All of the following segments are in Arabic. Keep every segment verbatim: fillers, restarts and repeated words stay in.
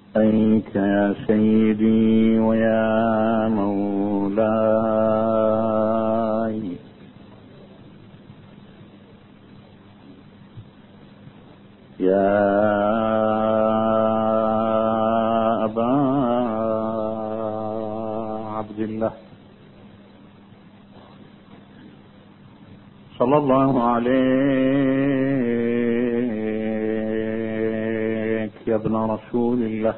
إليك يا سيدي ويا مولاي يا أبا عبد الله صلى الله عليك يا ابن رسول الله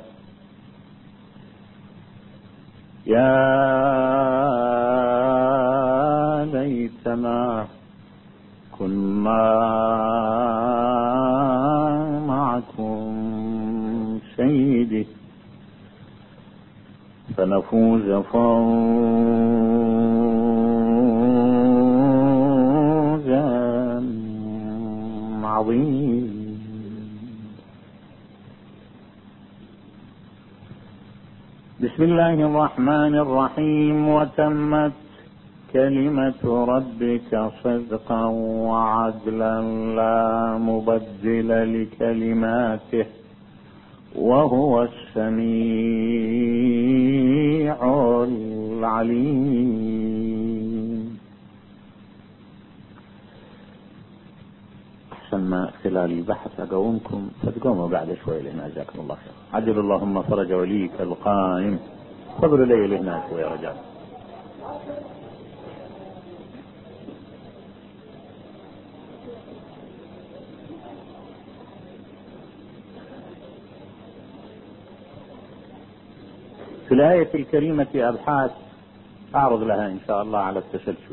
يا ليتنا كنا معكم سيدي فنفوز فوزا عظيما. بسم الله الرحمن الرحيم. وتمت كلمة ربك صدقا وعدلا لا مبدل لكلماته وهو السميع العليم. أحسن ما خلال البحث أقومكم فتقوموا بعد شوي لهنا جزاكم الله خير. عجل اللهم فرج وليك القائم. صبروا لي لهنا شوي يا رجال. في الآية الكريمة أبحاث أعرض لها إن شاء الله على التسلسل.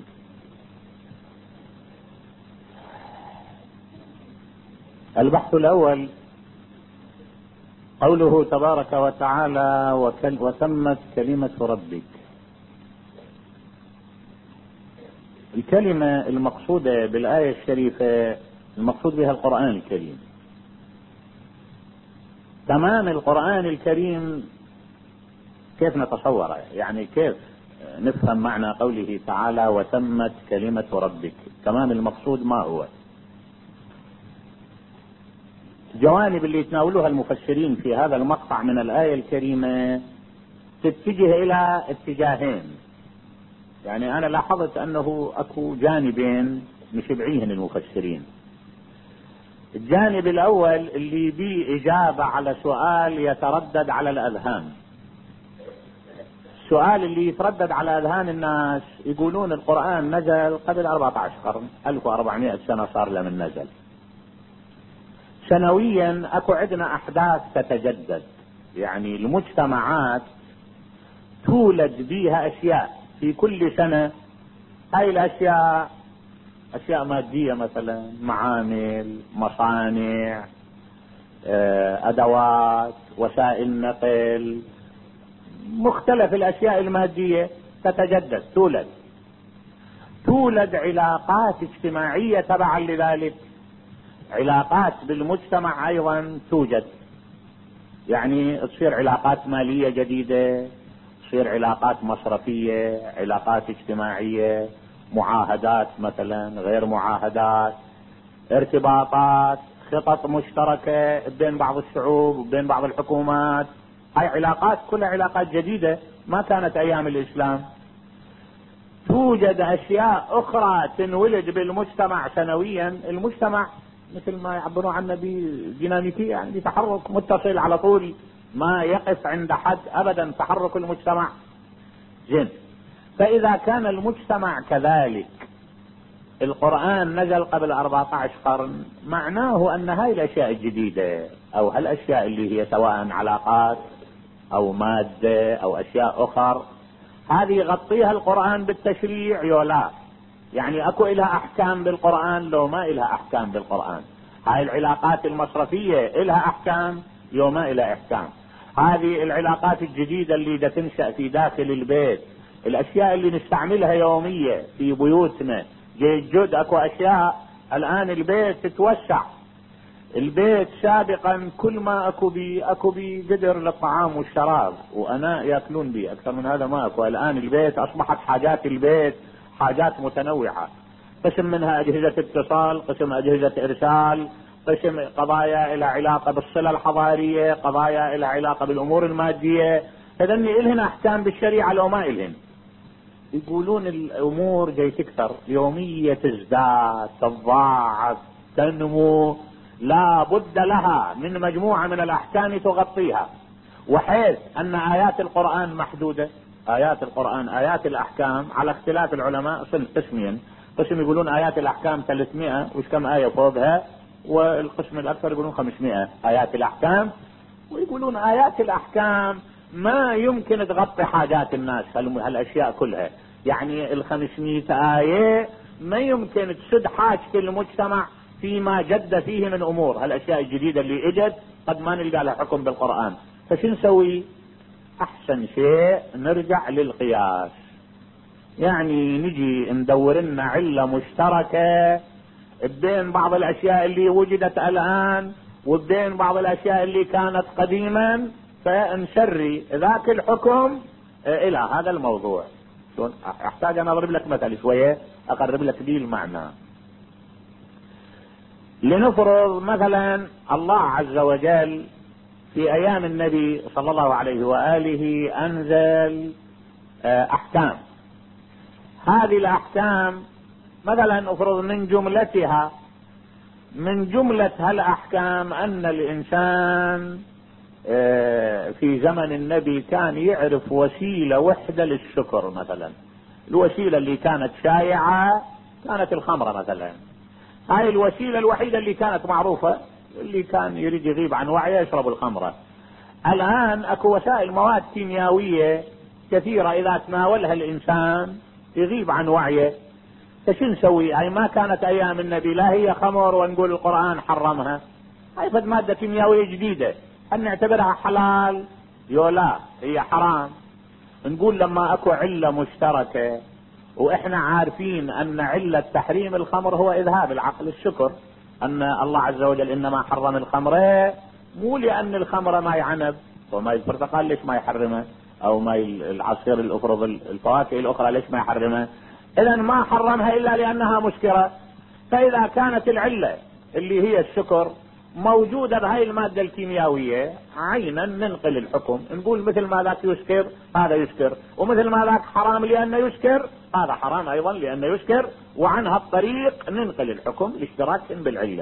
البحث الأول قوله تبارك وتعالى وتمت كلمة ربك. الكلمة المقصودة بالآية الشريفة المقصود بها القرآن الكريم. تمام القرآن الكريم كيف نتصوره؟ يعني كيف نفهم معنى قوله تعالى وتمت كلمة ربك؟ تمام المقصود ما هو؟ الجوانب اللي يتناولها المفسرين في هذا المقطع من الآية الكريمة تتجه إلى اتجاهين. يعني أنا لاحظت أنه أكو جانبين مشبعيهن المفسرين. الجانب الأول اللي بيه إجابة على سؤال يتردد على الأذهان. السؤال اللي يتردد على أذهان الناس يقولون القرآن نزل قبل أربعة عشر قرن، ألف وأربعمائة سنة صار له من نزل. سنويا اكو عندنا احداث تتجدد، يعني المجتمعات تولد بيها اشياء في كل سنة. هاي الاشياء اشياء مادية مثلا، معامل، مصانع، ادوات، وسائل نقل، مختلف الاشياء المادية تتجدد تولد تولد علاقات اجتماعية تبعا لذلك. علاقات بالمجتمع ايضا توجد، يعني تصير علاقات مالية جديدة، تصير علاقات مصرفية، علاقات اجتماعية، معاهدات مثلا، غير معاهدات، ارتباطات، خطط مشتركة بين بعض الشعوب وبين بعض الحكومات. هاي علاقات كلها علاقات جديدة ما كانت ايام الاسلام. توجد اشياء اخرى تنولد بالمجتمع سنويا. المجتمع مثل ما يعبرون عنه بديناميكية، يعني بتحرك متصل على طول، ما يقف عند حد ابدا تحرك المجتمع. زين، فاذا كان المجتمع كذلك القرآن نزل قبل أربعة عشر قرن، معناه ان هاي الاشياء الجديدة او هالاشياء اللي هي سواء علاقات او مادة او اشياء اخر، هذه يغطيها القرآن بالتشريع يولا؟ يعني اكو الها احكام بالقرآن لو ما الها احكام بالقرآن؟ هاي العلاقات المصرفية الها احكام لو ما الها احكام؟ هذه العلاقات الجديدة اللي دا تنشأ في داخل البيت، الاشياء اللي نستعملها يومية في بيوتنا، جيد جد اكو اشياء الان البيت تتوسع. البيت سابقا كل ما اكو بي اكو بي قدر للطعام والشراب واناء ياكلون بي، اكثر من هذا ما اكو. الان البيت اصبحت حاجات البيت حاجات متنوعة، قسم منها اجهزة اتصال، قسم اجهزة ارسال، قسم قضايا الى علاقة بالصلة الحضارية، قضايا الى علاقة بالامور المادية. هذني الهن احكام بالشريعة لو ما الهن. يقولون الامور جاي تكثر، يومية تزداد، تضاعف، تنمو، لا بد لها من مجموعة من الاحكام تغطيها، وحيث ان ايات القرآن محدودة. ايات القرآن، ايات الاحكام على اختلاف العلماء صنف قسمين، قسم يقولون ايات الاحكام ثلاثمائة وش كم اية فوقها، والقسم الاكثر يقولون خمسمائة ايات الاحكام، ويقولون ايات الاحكام ما يمكن تغطي حاجات الناس هالاشياء كلها. يعني الخمسمائة آية ما يمكن تسد حاجة المجتمع فيما جد فيه من امور. هالاشياء الجديدة اللي اجت قد ما نلقى لها حكم بالقرآن. فشو نسوي؟ احسن شيء نرجع للقياس، يعني نجي ندور لنا علة مشتركة بين بعض الاشياء اللي وجدت الان وبين بعض الاشياء اللي كانت قديما، فنشري ذاك الحكم الى هذا الموضوع. شلون؟ احتاج انا اضرب لك مثل شوية اقرب لك به المعنى. لنفرض مثلا الله عز وجل في ايام النبي صلى الله عليه وآله انزل احكام. هذه الاحكام مثلا افرض من جملتها، من جملة هالاحكام ان الانسان في زمن النبي كان يعرف وسيلة وحدة للشكر. مثلا الوسيلة اللي كانت شائعة كانت الخمرة مثلا، هاي الوسيلة الوحيدة اللي كانت معروفة، اللي كان يريد يغيب عن وعيه يشرب الخمرة. الان اكو وسائل مواد كيميائية كثيرة اذا تناولها الانسان يغيب عن وعيه. فشو نسوي؟ هاي ما كانت ايام النبي لا هي خمر ونقول القرآن حرمها، هاي فد مادة كيميائية جديدة، هل نعتبرها حلال؟ يو لا، هي حرام. نقول لما اكو علة مشتركة واحنا عارفين ان علة تحريم الخمر هو اذهاب العقل الشكر، ان الله عز وجل انما حرم الخمر مو لان الخمر ماي عنب وماي البرتقال ليش ما يحرمه، او ماي العصير الافرض الفواكه الاخرى ليش ما يحرمه. اذا ما حرمها الا لانها مسكرة. فاذا كانت العلة اللي هي الشكر موجودة بهاي المادة الكيميائية عينا ننقل الحكم، نقول مثل ما ذاك يسكر هذا يسكر، ومثل ما ذاك حرام لأنه يسكر هذا حرام ايضا لأنه يسكر، وعن هالطريق ننقل الحكم لاشتراك بالعلة.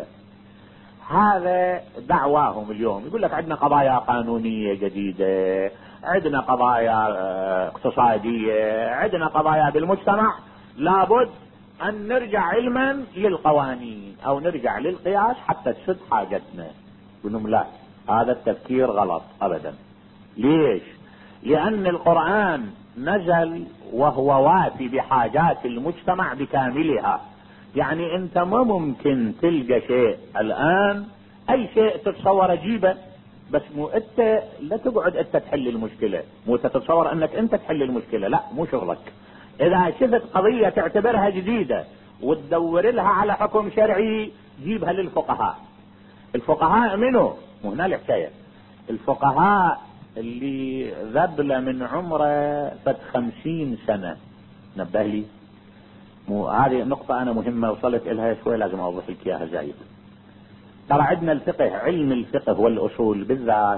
هذا دعواهم اليوم. يقول لك عندنا قضايا قانونية جديدة، عندنا قضايا اقتصادية، عندنا قضايا بالمجتمع، لابد ان نرجع علما للقوانين او نرجع للقياس حتى تسد حاجتنا. يقولون لا، هذا التفكير غلط ابدا. ليش؟ لان القرآن نزل وهو وافي بحاجات المجتمع بكاملها. يعني انت ما ممكن تلقى شيء الان، اي شيء تتصور اجيبه، بس مو انت لا تقعد انت تحل المشكلة، مو تتصور انك انت تحل المشكلة، لا مو شغلك. اذا شفت قضية تعتبرها جديدة وتدور لها على حكم شرعي جيبها للفقهاء. الفقهاء منه؟ مو هنا الحكاية. الفقهاء اللي ذبل من عمره فت خمسين سنة. نبه لي، مو هذه نقطة انا مهمة وصلت الها شوي لازم اوضح لك اياها زايد. ترى عندنا الفقه، علم الفقه والاصول بالذات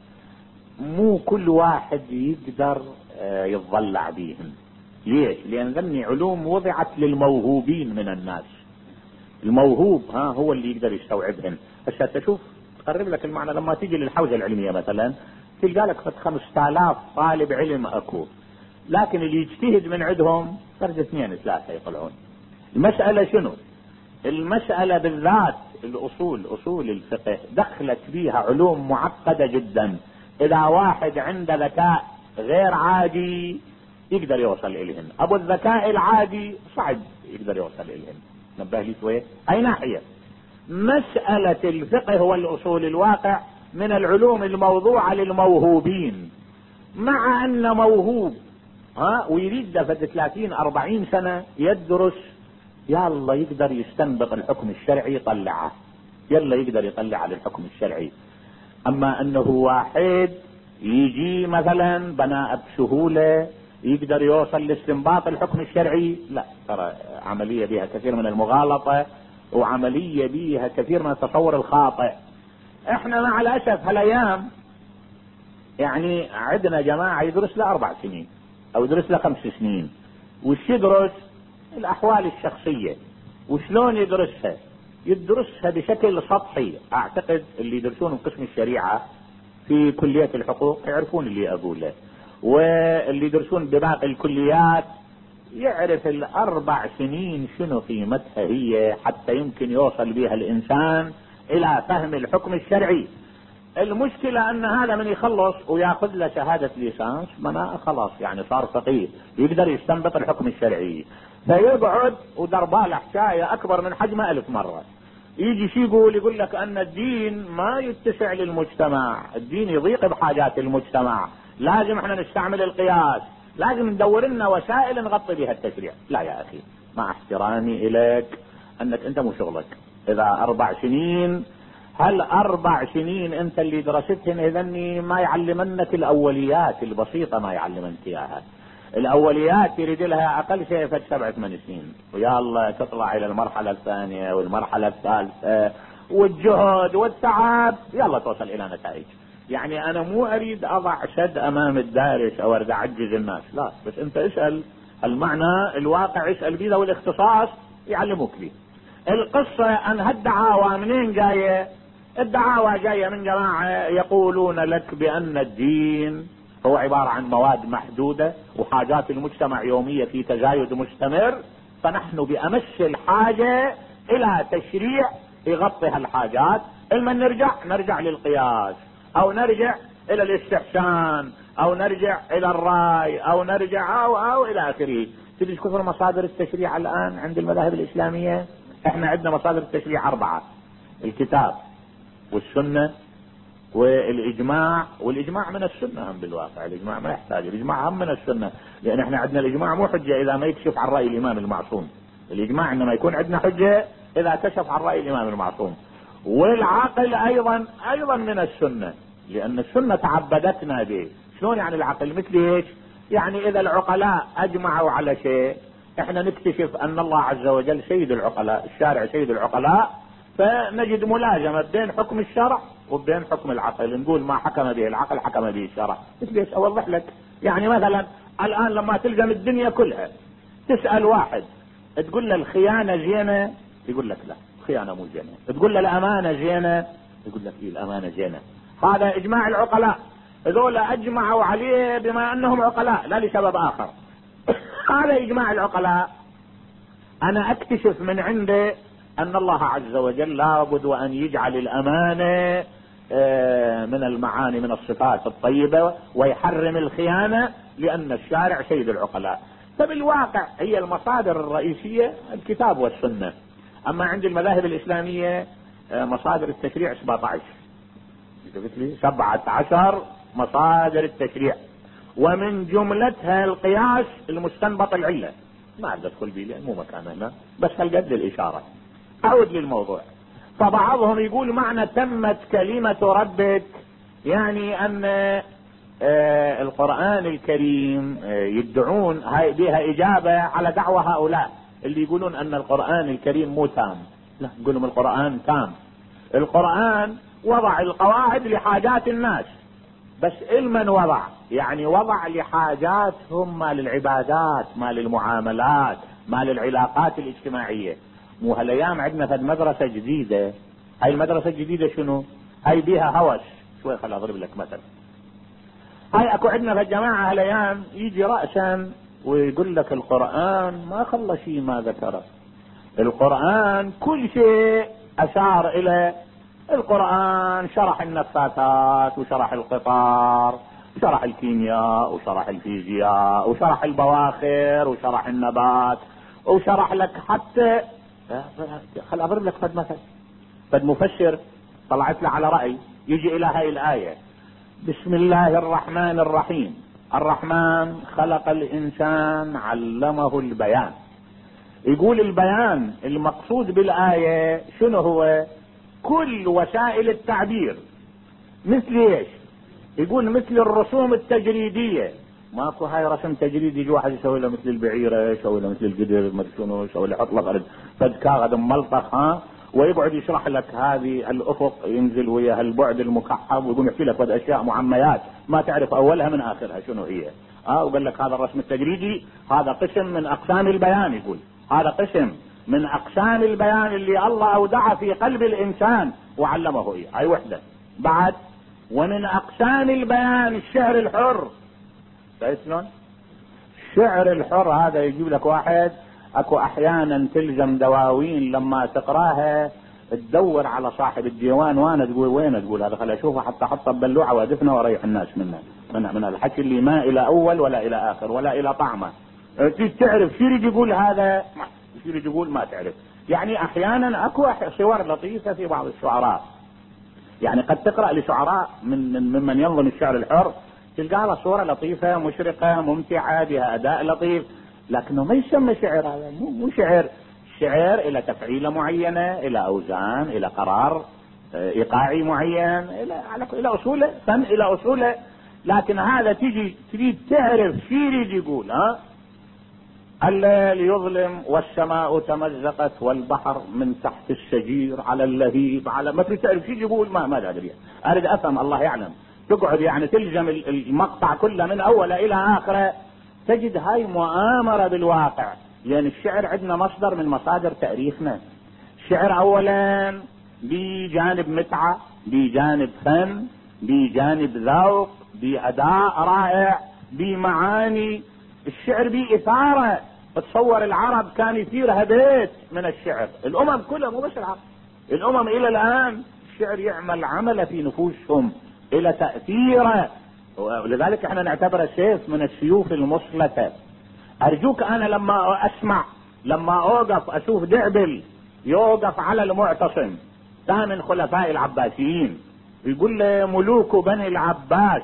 مو كل واحد يقدر يتضلع بيهم. ليش؟ لان ذني علوم وضعت للموهوبين من الناس. الموهوب ها هو اللي يقدر يستوعبهن. بس تشوف تقرب لك المعنى لما تيجي للحوزة العلمية مثلا تلقى لك فت خمسة آلاف طالب علم اكو، لكن اللي يجتهد من عندهم فرد اثنين ثلاثة يطلعون. المسألة شنو؟ المسألة بالذات الاصول، اصول الفقه دخلت بيها علوم معقدة جدا. اذا واحد عنده ذكاء غير عادي يقدر يوصل اليهن، ابو الذكاء العادي صعب يقدر يوصل اليهن. نبه لي شوية. اي ناحية؟ مسألة الفقه والاصول الواقع من العلوم الموضوعة للموهوبين، مع ان موهوب ها ويريد ده فد ثلاثين اربعين سنة يدرس، يلا يقدر يستنبط الحكم الشرعي يطلعه، يلا يقدر يطلع على الحكم الشرعي. اما انه واحد يجي مثلا بناء بسهولة يقدر يوصل لاستنباط الحكم الشرعي، لا، ترى عملية بها كثير من المغالطة وعملية بيها كثير من التصور الخاطئ. احنا مع الاسف هالايام يعني عندنا جماعة يدرس له اربع سنين او يدرس له خمس سنين، وش يدرس؟ الاحوال الشخصية. وشلون يدرسها؟ يدرسها بشكل سطحي. اعتقد اللي يدرسون قسم الشريعة في كلية الحقوق يعرفون اللي اقوله، واللي يدرسون بباقي الكليات يعرف الاربع سنين شنو قيمتها هي حتى يمكن يوصل بها الانسان الى فهم الحكم الشرعي. المشكلة ان هذا من يخلص وياخذ له شهادة ليسانس منا خلاص يعني صار فقيه يقدر يستنبط الحكم الشرعي، فيقعد ودرباله حكاية اكبر من حجمه الف مرة. يجي شي يقول يقول لك ان الدين ما يتسع للمجتمع، الدين يضيق بحاجات المجتمع، لازم احنا نستعمل القياس، لازم ندور لنا وسائل نغطي بها التشريع. لا يا اخي، مع احترامي اليك انك انت مو شغلك. اذا اربع سنين، هل اربع سنين انت اللي درستهن اذني ما يعلمنك الاوليات البسيطة، ما يعلمنك اياها. الاوليات يريد لها اقل شيء فد سبع ثمان سنين، ويا الله تطلع الى المرحلة الثانية والمرحلة الثالثة والجهد والتعب يلا توصل الى نتائج. يعني انا مو اريد اضع شد امام الدارس او اريد اعجز الناس، لا، بس انت اسأل المعنى الواقع، اسأل بيه ذوي الاختصاص يعلموك بيه. القصة ان هالدعاوى منين جاية؟ الدعاوى جاية من جماعة يقولون لك بان الدين هو عبارة عن مواد محدودة وحاجات المجتمع يومية في تزايد مستمر، فنحن بامس الحاجة الى تشريع يغطي هالحاجات. لما نرجع نرجع للقياس او نرجع الى الاستحسان او نرجع الى الرأي او نرجع او او الى اخره. تدري كثر مصادر التشريع الان عند المذاهب الاسلامية؟ احنا عندنا مصادر التشريع اربعة: الكتاب والسنة والاجماع. والاجماع من السنة هم بالواقع، الاجماع ما يحتاج، الاجماع هم من السنة، لان احنا عندنا الاجماع مو حجة اذا ما يكشف عن رأي الامام المعصوم. الاجماع انما يكون عندنا حجة اذا كشف عن رأي الامام المعصوم. والعقل ايضا ايضا من السنة، لان السنة تعبدتنا به. شلون يعني العقل؟ مثل ايش؟ يعني اذا العقلاء اجمعوا على شيء احنا نكتشف ان الله عز وجل سيد العقلاء، الشارع سيد العقلاء، فنجد ملازمة بين حكم الشرع وبين حكم العقل. نقول ما حكم به العقل حكم به الشرع. مثل ايش؟ اوضح لك. يعني مثلا الان لما تلزم الدنيا كلها تسأل واحد تقول له الخيانة زينة، يقول لك لا الخيانة مو زينة. تقول له الامانة زينة، يقول لك ايه الامانة زينة. هذا اجماع العقلاء، هذول اجمعوا عليه بما انهم عقلاء لا لسبب اخر. هذا اجماع العقلاء. انا اكتشف من عنده ان الله عز وجل لابد وان يجعل الامانة من المعاني من الصفات الطيبة ويحرم الخيانة لان الشارع سيد العقلاء. فبالواقع هي المصادر الرئيسية الكتاب والسنة. اما عند المذاهب الاسلامية مصادر التشريع سبعة عشر سبعة عشر مصادر التشريع، ومن جملتها القياس المستنبط العلة. ما أقدر أدخل به لأن مو مكان هنا، بس هالقد الإشارة. أعود للموضوع. فبعضهم يقول معنى تمت كلمة ربك يعني أن آه القرآن الكريم آه يدعون هاي بها إجابة على دعوة هؤلاء اللي يقولون أن القرآن الكريم مو تام. لا، نقول لهم القرآن تام. القرآن وضع القواعد لحاجات الناس، بس المن وضع يعني وضع لحاجاتهم، ما للعبادات، ما للمعاملات، ما للعلاقات الاجتماعية. مو هالايام عندنا في مدرسة جديدة. هاي المدرسة الجديدة شنو؟ هاي بيها هوس. شوي خل اضرب لك مثل. هاي اكو عندنا في الجماعة هالايام يجي رأسا ويقول لك القرآن ما خلى شيء ما ذكره. القرآن كل شيء اشار الى القرآن، شرح النفاثات وشرح القطار وشرح الكيمياء وشرح الفيزياء وشرح البواخر وشرح النبات وشرح لك حتى خل اضرب لك فد مثل. فد مفسر طلعت له على رأي يجي الى هاي الآية: بسم الله الرحمن الرحيم، الرحمن خلق الانسان علمه البيان. يقول البيان المقصود بالآية شنو هو؟ كل وسائل التعبير. مثل ايش؟ يقول مثل الرسوم التجريدية ماكو هاي رسم تجريدي يجي واحد يسوي له مثل البعيره، يسوي له مثل القدر، ما شنو يسوي له، يحط له فرد فد كاغذ ملطخ ها، ويقعد يشرح لك هذه الافق ينزل ويا البعد المكحب، ويقوم يحكي لك فد اشياء معميات ما تعرف اولها من اخرها شنو هي. اه وقال لك هذا الرسم التجريدي هذا قسم من اقسام البيان، يقول هذا قسم من اقسام البيان اللي الله اودع في قلب الانسان وعلمه اياه. هاي وحده. بعد ومن اقسام البيان الشعر الحر. شلون؟ الشعر الحر هذا يجيب لك واحد، اكو احيانا تلزم دواوين لما تقراها تدور على صاحب الديوان، وانا تقول وين، تقول هذا خليني اشوفه حتى احطه ببلوعه وادفنه واريح الناس منه، من, من الحكي اللي ما الى اول ولا الى اخر ولا الى طعمه. تعرف شو يريد يقول هذا، شو يريد يقول ما تعرف. يعني احيانا اكو صور لطيفه في بعض الشعراء، يعني قد تقرا لشعراء من ممن ينظم الشعر الحر تلقى له صوره لطيفه مشرقه ممتعه بها اداء لطيف، لكنه ما يسمى شعر. هذا مو مو شعر. شعر الى تفعيله معينه، الى اوزان، الى قرار ايقاعي معين، الى الى اصوله، فن الى اصوله. لكن هذا تجي تريد تعرف شو يريد يقول. ها الليل يظلم والسماء تمزقت والبحر من تحت الشجير على اللهيب على ما تريد تعرف شو يقول، ما ما ادري، اريد افهم الله يعلم. تقعد يعني تلزم المقطع كله من اوله الى اخره، تجد هاي مؤامرة بالواقع. لان الشعر عندنا مصدر من مصادر تاريخنا. الشعر اولا بجانب متعة، بجانب فن، بجانب ذوق، باداء رائع، بمعاني. الشعر بإثارة. تصور العرب كان يثيرها بيت من الشعر، الامم كلها مو بس العرب، الامم الى الان الشعر يعمل عمل في نفوسهم الى تأثيره، ولذلك احنا نعتبره سيف من السيوف المصلتة. ارجوك انا لما اسمع، لما اوقف اشوف دعبل يوقف على المعتصم ثامن خلفاء العباسيين يقول له ملوك بني العباس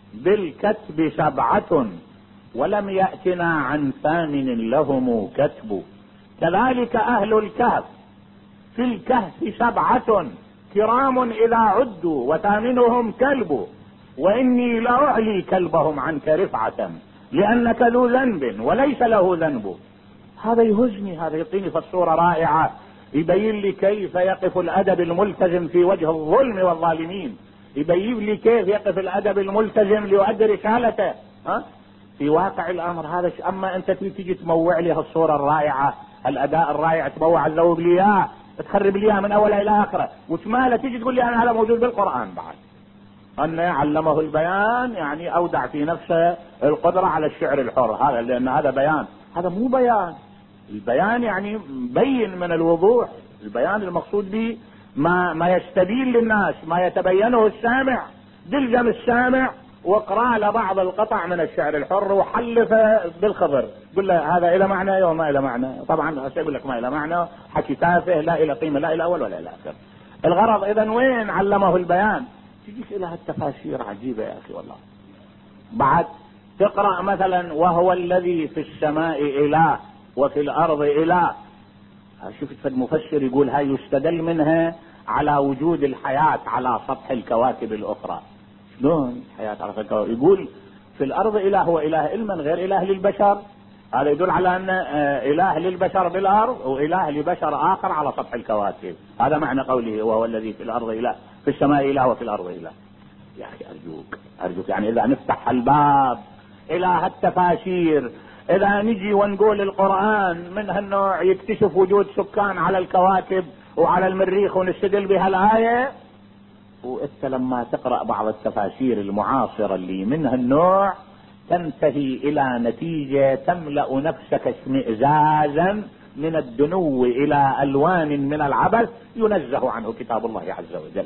بالكتب سبعة ولم يأتنا عن ثامن لهم كتب، كذلك اهل الكهف في الكهف سبعة كرام اذا عدوا وثامنهم كلب، واني لاعلي كلبهم عنك رفعة لانك ذو ذنب وليس له ذنب. هذا يهزني، هذا يعطيني فالصورة رائعة، يبين لي كيف يقف الادب الملتزم في وجه الظلم والظالمين، يبين لي كيف يقف الادب الملتزم ليؤدي رسالته. ها في واقع الامر هذا. اما انت تيجي تموع لي هالصورة الرائعة، الاداء الرائع، تموع الذوق لي اياه، تخرب لي اياه من اولها الى اخره، وشماله تيجي تقول لي انا هذا موجود بالقرآن بعد. أن علمه البيان يعني أودع في نفسه القدرة على الشعر الحر. هذا لأن هذا بيان، هذا مو بيان. البيان يعني بين من الوضوح. البيان المقصود به ما ما يستبين للناس، ما يتبينه السامع. تلزم السامع واقرأ له بعض القطع من الشعر الحر وحلفه بالخبر، قل له هذا إلى معنى وما إلى معنى. طبعا أقول لك ما إلى معنى، حكي تافه لا إلى قيمة، لا إلى أول ولا إلى آخر. الغرض إذن وين علمه البيان؟ تجيك الى هالتفاسير عجيبة يا اخي والله. بعد تقرأ مثلا وهو الذي في السماء اله وفي الارض اله. شفت المفسر يقول هاي يستدل منها على وجود الحياة على سطح الكواكب الاخرى. شلون الحياة على سطح الكواكب؟ يقول في الارض اله هو اله علما غير اله للبشر. هذا يدل على ان اله للبشر بالارض واله لبشر اخر على سطح الكواكب. هذا معنى قوله وهو الذي في الارض اله في السماء اله وفي الارض اله. يا اخي ارجوك ارجوك يعني اذا نفتح الباب الى هالتفاسير، اذا نجي ونقول القرآن من هالنوع يكتشف وجود سكان على الكواكب وعلى المريخ ونستدل بهالآية، وانت لما تقرأ بعض التفاسير المعاصرة اللي من هالنوع تنتهي الى نتيجة تملأ نفسك اشمئزازا من الدنو الى الوان من العبث ينزه عنه كتاب الله عز وجل.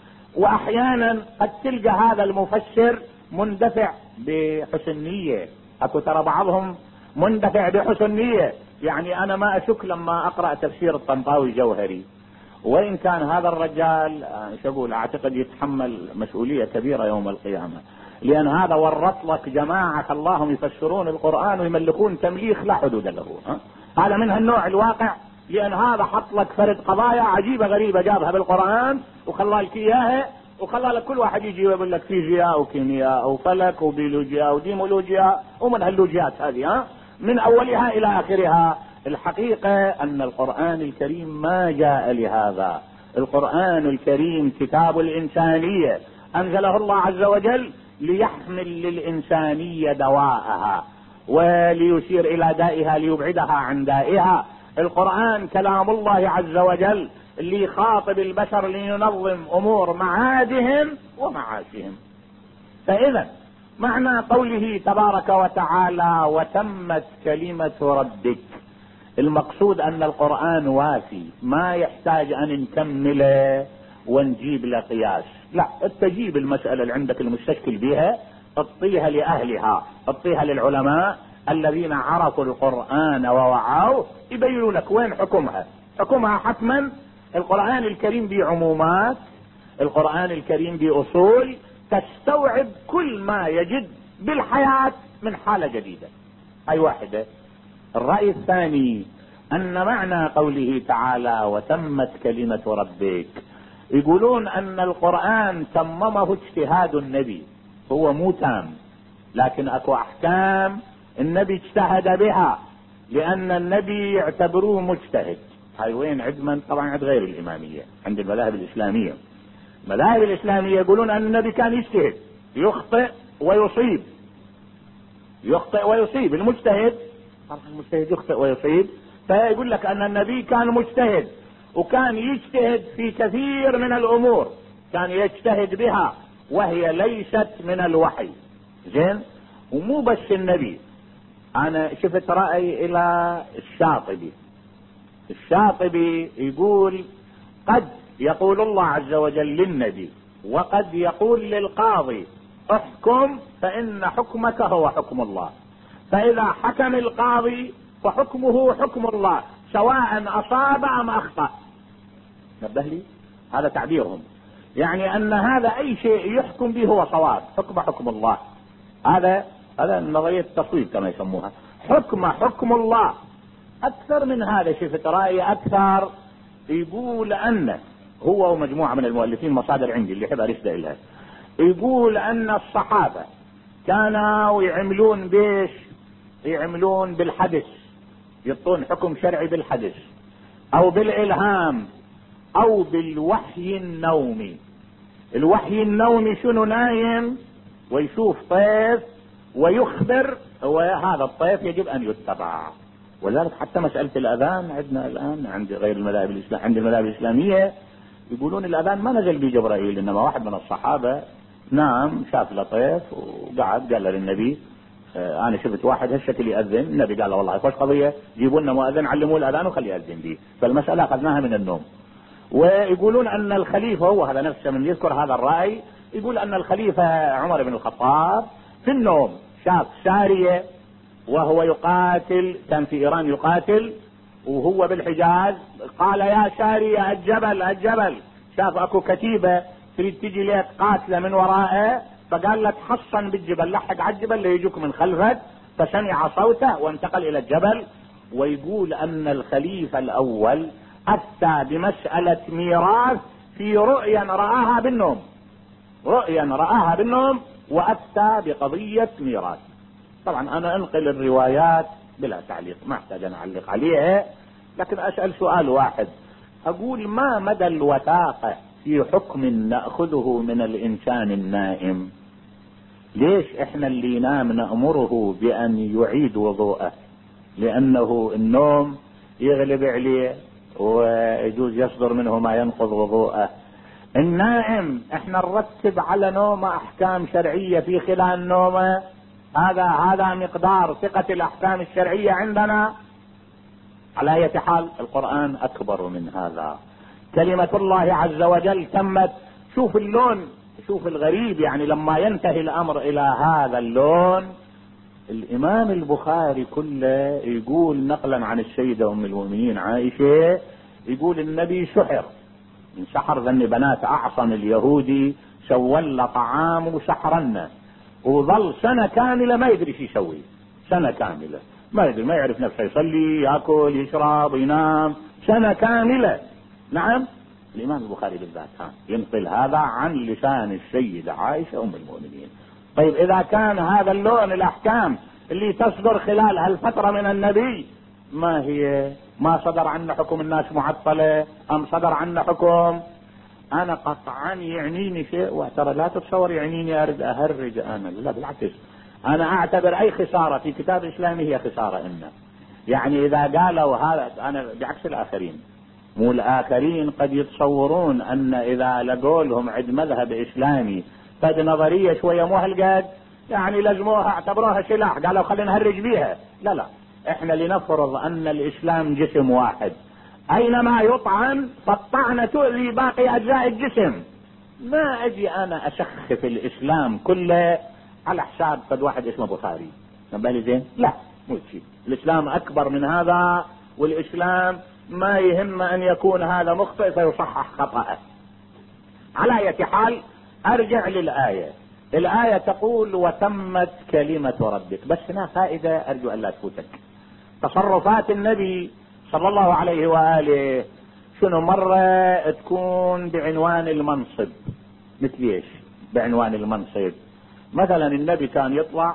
واحيانا قد تلقى هذا المفسر مندفع بحسن نية. اكو ترى بعضهم مندفع بحسن نية. يعني انا ما اشك لما اقرأ تفسير الطنطاوي الجوهري، وان كان هذا الرجال شو اقول اعتقد يتحمل مسؤولية كبيرة يوم القيامة، لان هذا ورط لك جماعة اللهم يفسرون القرآن ويملكون تمليخ لا حدود له. ها؟ هذا من هالنوع الواقع، لان هذا حط لك فرد قضايا عجيبة غريبة جابها بالقرآن وخلالك اياها، وخلى لك كل واحد يجي ويقول لك فيزياء وكيمياء وفلك وبيولوجيا وديمولوجيا ومن هاللوجيات هذه، ها من اولها الى اخرها. الحقيقة ان القرآن الكريم ما جاء لهذا. القرآن الكريم كتاب الانسانية، انزله الله عز وجل ليحمل للانسانية دواءها وليشير الى دائها ليبعدها عن دائها. القرآن كلام الله عز وجل اللي يخاطب البشر لينظم امور معادهم ومعاشهم. فاذا معنى قوله تبارك وتعالى وتمت كلمة ربك، المقصود ان القرآن وافي، ما يحتاج ان نكمله ونجيب له قياس. لا، تجيب المسألة اللي عندك المستشكل بها اعطيها لاهلها، اعطيها للعلماء الذين عرفوا القرآن ووعوه يبينوا لك وين حكمها. حكمها حتما القرآن الكريم بعمومات، القرآن الكريم بأصول تستوعب كل ما يجد بالحياة من حالة جديدة. اي واحدة. الرأي الثاني ان معنى قوله تعالى وتمت كلمة ربك، يقولون ان القرآن تممه اجتهاد النبي، هو مو تام، لكن اكو احكام النبي اجتهد بها لان النبي يعتبروه مجتهد. هاي وين؟ عند من؟ طبعا عند غير الامامية، عند المذاهب الاسلامية. المذاهب الاسلامية يقولون ان النبي كان يجتهد، يخطئ ويصيب، يخطئ ويصيب. المجتهد المجتهد يخطئ ويصيب. فيقول لك ان النبي كان مجتهد، وكان يجتهد في كثير من الامور، كان يجتهد بها وهي ليست من الوحي. زين؟ ومو بس النبي. انا شفت رأي الى الشاطبي. الشاطبي يقول قد يقول الله عز وجل للنبي وقد يقول للقاضي احكم فان حكمك هو حكم الله، فاذا حكم القاضي فحكمه حكم الله سواء اصاب ام اخطأ. نبه لي، هذا تعبيرهم، يعني ان هذا اي شيء يحكم به هو صواب، حكم حكم الله. هذا هذا نظرية التصويب كما يسموها، حكم حكم الله. اكثر من هذا شفت رأي اكثر يقول ان هو ومجموعة من المؤلفين، مصادر عندي اللي يحب ارشد الها، يقول ان الصحابة كانوا يعملون بيش، يعملون بالحدث، يعطون حكم شرعي بالحدث او بالالهام او بالوحي النومي. الوحي النومي شنو؟ نايم ويشوف طيف ويخبر، وهذا الطيف يجب ان يتبع. ولذلك حتى مسألة الاذان عندنا الان عند غير المذاهب الاسلام، عند المذاهب الاسلامية يقولون الاذان ما نزل به جبرائيل، انما واحد من الصحابة نام شاف لطيف وقعد قال للنبي آه انا شفت واحد هالشكل يأذن، النبي قال له والله خوش قضية، جيبوا لنا مؤذن علموه الاذان وخليه يأذن به. فالمسألة اخذناها من النوم. ويقولون ان الخليفة، هو هذا نفسه من يذكر هذا الرأي، يقول ان الخليفة عمر بن الخطاب في النوم شاف سارية وهو يقاتل، كان في ايران يقاتل وهو بالحجاز، قال يا سارية الجبل الجبل، شاف اكو كتيبة تريد تجي ليك قاتلة من ورائه، فقال لك حصن بالجبل، لحق على الجبل ليجوك من خلفك، فسمع صوته وانتقل الى الجبل. ويقول ان الخليفة الاول افتى بمسألة ميراث في رؤيا رآها بالنوم، رؤيا رآها بالنوم وافتى بقضية ميراث. طبعا انا انقل الروايات بلا تعليق، ما احتاج ان اعلق عليها، لكن اسأل سؤال واحد، اقول ما مدى الوثاقة في حكم نأخذه من الانسان النائم؟ ليش احنا اللي ينام نأمره بان يعيد وضوءه؟ لانه النوم يغلب عليه ويجوز يصدر منه ما ينقض وضوءه. النائم احنا نرتب على نومه احكام شرعية في خلال نومه، هذا هذا مقدار ثقة الاحكام الشرعية عندنا. على اية حال القرآن اكبر من هذا، كلمة الله عز وجل تمت. شوف اللون، شوف الغريب، يعني لما ينتهي الامر الى هذا اللون، الامام البخاري كله يقول نقلا عن السيدة ام المؤمنين عائشة، يقول النبي سحر، من سحر ذن بنات اعصم اليهودي سول طعام وسحرنا، وظل سنة كاملة ما يدري شو يسوي، سنة كاملة ما يدري، ما يعرف نفسه، يصلي ياكل يشرب ينام سنة كاملة. نعم، الامام البخاري بالذات ينقل هذا عن لسان السيدة عائشة ام المؤمنين. طيب اذا كان هذا اللون الاحكام اللي تصدر خلال هالفترة من النبي، ما هي ما صدر عنا حكم الناس معطلة ام صدر عنا حكم؟ انا قطعا يعنيني شيء، واعترى لا تتصور يعنيني ارد اهرج انا، لا بالعكس، انا اعتبر اي خسارة في كتاب اسلامي هي خسارة. إنه يعني اذا قالوا هذا، انا بعكس الاخرين، مو الاخرين قد يتصورون ان اذا لقوا لهم عند مذهب اسلامي قد نظرية شوية مو هالقد، يعني لزموها اعتبروها سلاح قالوا خلينا نهرج بيها. لا لا، احنا لنفرض ان الاسلام جسم واحد، اينما يطعن فالطعنة تؤذي باقي اجزاء الجسم. ما اجي انا اشخف الاسلام كله على حساب قد واحد اسمه بخاري، نبالي زين؟ لا، مو شيء. الاسلام اكبر من هذا، والاسلام ما يهم ان يكون هذا مخطئ فيصحح خطأه. على اي حال ارجع للآية. الآية تقول وتمت كلمة ربك، بس هنا فائدة ارجو ان لا تفوتك. تصرفات النبي صلى الله عليه وآله شنو؟ مرة تكون بعنوان المنصب، مثل ايش؟ بعنوان المنصب مثلا النبي كان يطلع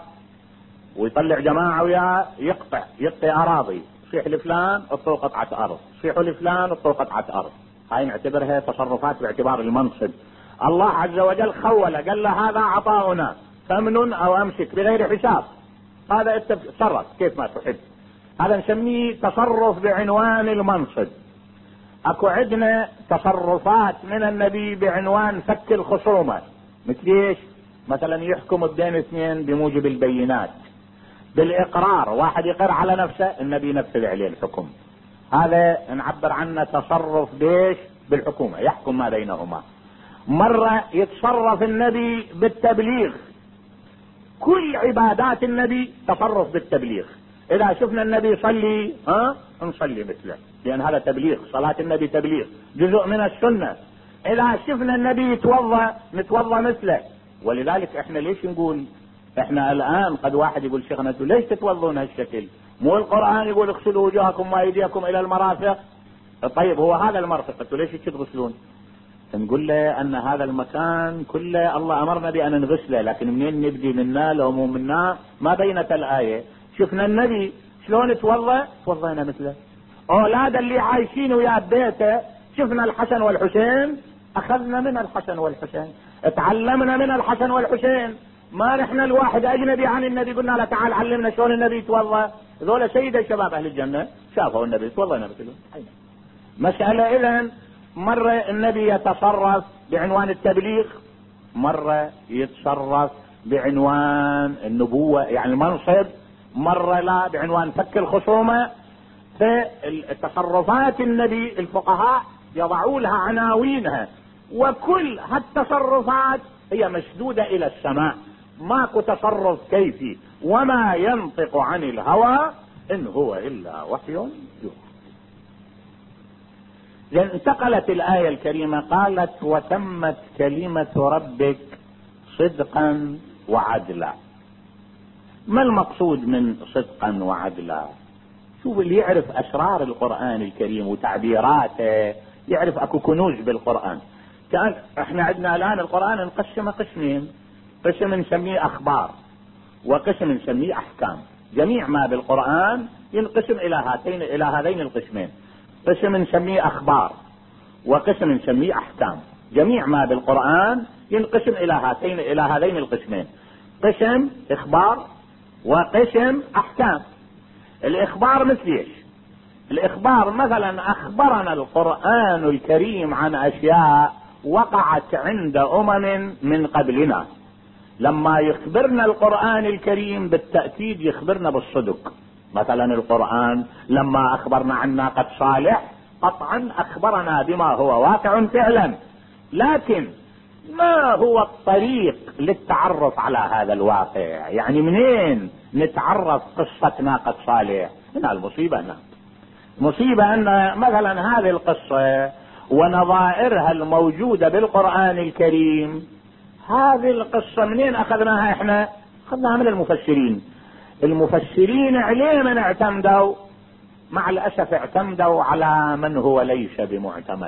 ويطلع جماعة وياه يقطع يقطع اراضي، صيح لفلان اطلع قطعة ارض، صيحوا لفلان اطلع قطعة ارض. هاي نعتبرها تصرفات باعتبار المنصب. الله عز وجل خوله قال له هذا عطاؤنا فامنن او امسك بغير حساب، هذا انت تصرف كيف ما تحب. هذا نسميه تصرف بعنوان المنصب. اكو عندنا تصرفات من النبي بعنوان فك الخصومة، مثل ايش؟ مثلا يحكم بين اثنين بموجب البينات، بالاقرار، واحد يقر على نفسه النبي ينفذ عليه الحكم. هذا نعبر عنه تصرف بيش؟ بالحكومة، يحكم ما بينهما. مرة يتصرف النبي بالتبليغ، كل عبادات النبي تصرف بالتبليغ. اذا شفنا النبي يصلي ها نصلي مثله، لان هذا تبليغ، صلاة النبي تبليغ، جزء من السنة. اذا شفنا النبي يتوضا نتوضا مثله. ولذلك احنا ليش نقول احنا الان قد واحد يقول شيخنا ليش تتوضون هالشكل؟ مو القرآن يقول اغسلوا وجوهكم وايديكم الى المرافق؟ طيب هو هذا المرفق انتوا ليش تغسلون؟ نقول له ان هذا المكان كله الله امرنا بان نغسله، لكن منين نبدي منا لو مو منا؟ ما بينت الايه. شفنا النبي شلون توضا توضينا مثله. اولاد اللي عايشين ويا بيته شفنا الحسن والحسين اخذنا من الحسن والحسين، تعلمنا من الحسن والحسين. ما نحن الواحد اجنبي عن النبي قلنا له تعال علمنا شلون النبي يتوضا. ذولا سيد الشباب اهل الجنه شافوا النبي توضينا مثله. مسألة اذن مرة النبي يتصرف بعنوان التبليغ، مرة يتصرف بعنوان النبوة يعني المنصب، مرة لا بعنوان فك الخصومة. فالتصرفات النبي الفقهاء يضعوا لها عناوينها، وكل هالتصرفات هي مشدودة الى السماء، ماكو تصرف كيفي. وما ينطق عن الهوى ان هو الا وحي يوحى. لأن انتقلت الآية الكريمة قالت وتمت كلمة ربك صدقا وعدلا. ما المقصود من صدقا وعدلا؟ شوف اللي يعرف أسرار القرآن الكريم وتعبيراته يعرف أكو كنوز بالقرآن. كان احنا عندنا الآن القرآن انقسم قسمين، قسم نسميه أخبار وقسم نسميه أحكام. جميع ما بالقرآن ينقسم إلى هاتين إلى هذين القسمين، قسم نسميه اخبار وقسم نسميه احكام. جميع ما بالقرآن ينقسم الى هاتين الى هذين القسمين، قسم اخبار وقسم احكام. الاخبار مثل ايش؟ الاخبار مثلا اخبرنا القرآن الكريم عن اشياء وقعت عند امم من قبلنا. لما يخبرنا القرآن الكريم بالتأكيد يخبرنا بالصدق. مثلا القرآن لما اخبرنا عن ناقة صالح قطعا اخبرنا بما هو واقع فعلا، لكن ما هو الطريق للتعرف على هذا الواقع؟ يعني منين نتعرف قصة ناقة صالح؟ هنا المصيبة. هنا مصيبة ان مثلا هذه القصة ونظائرها الموجودة بالقرآن الكريم، هذه القصة منين اخذناها؟ احنا اخذناها من المفسرين. المفسرين عليه من اعتمدوا؟ مع الاسف اعتمدوا على من هو ليس بمعتمد.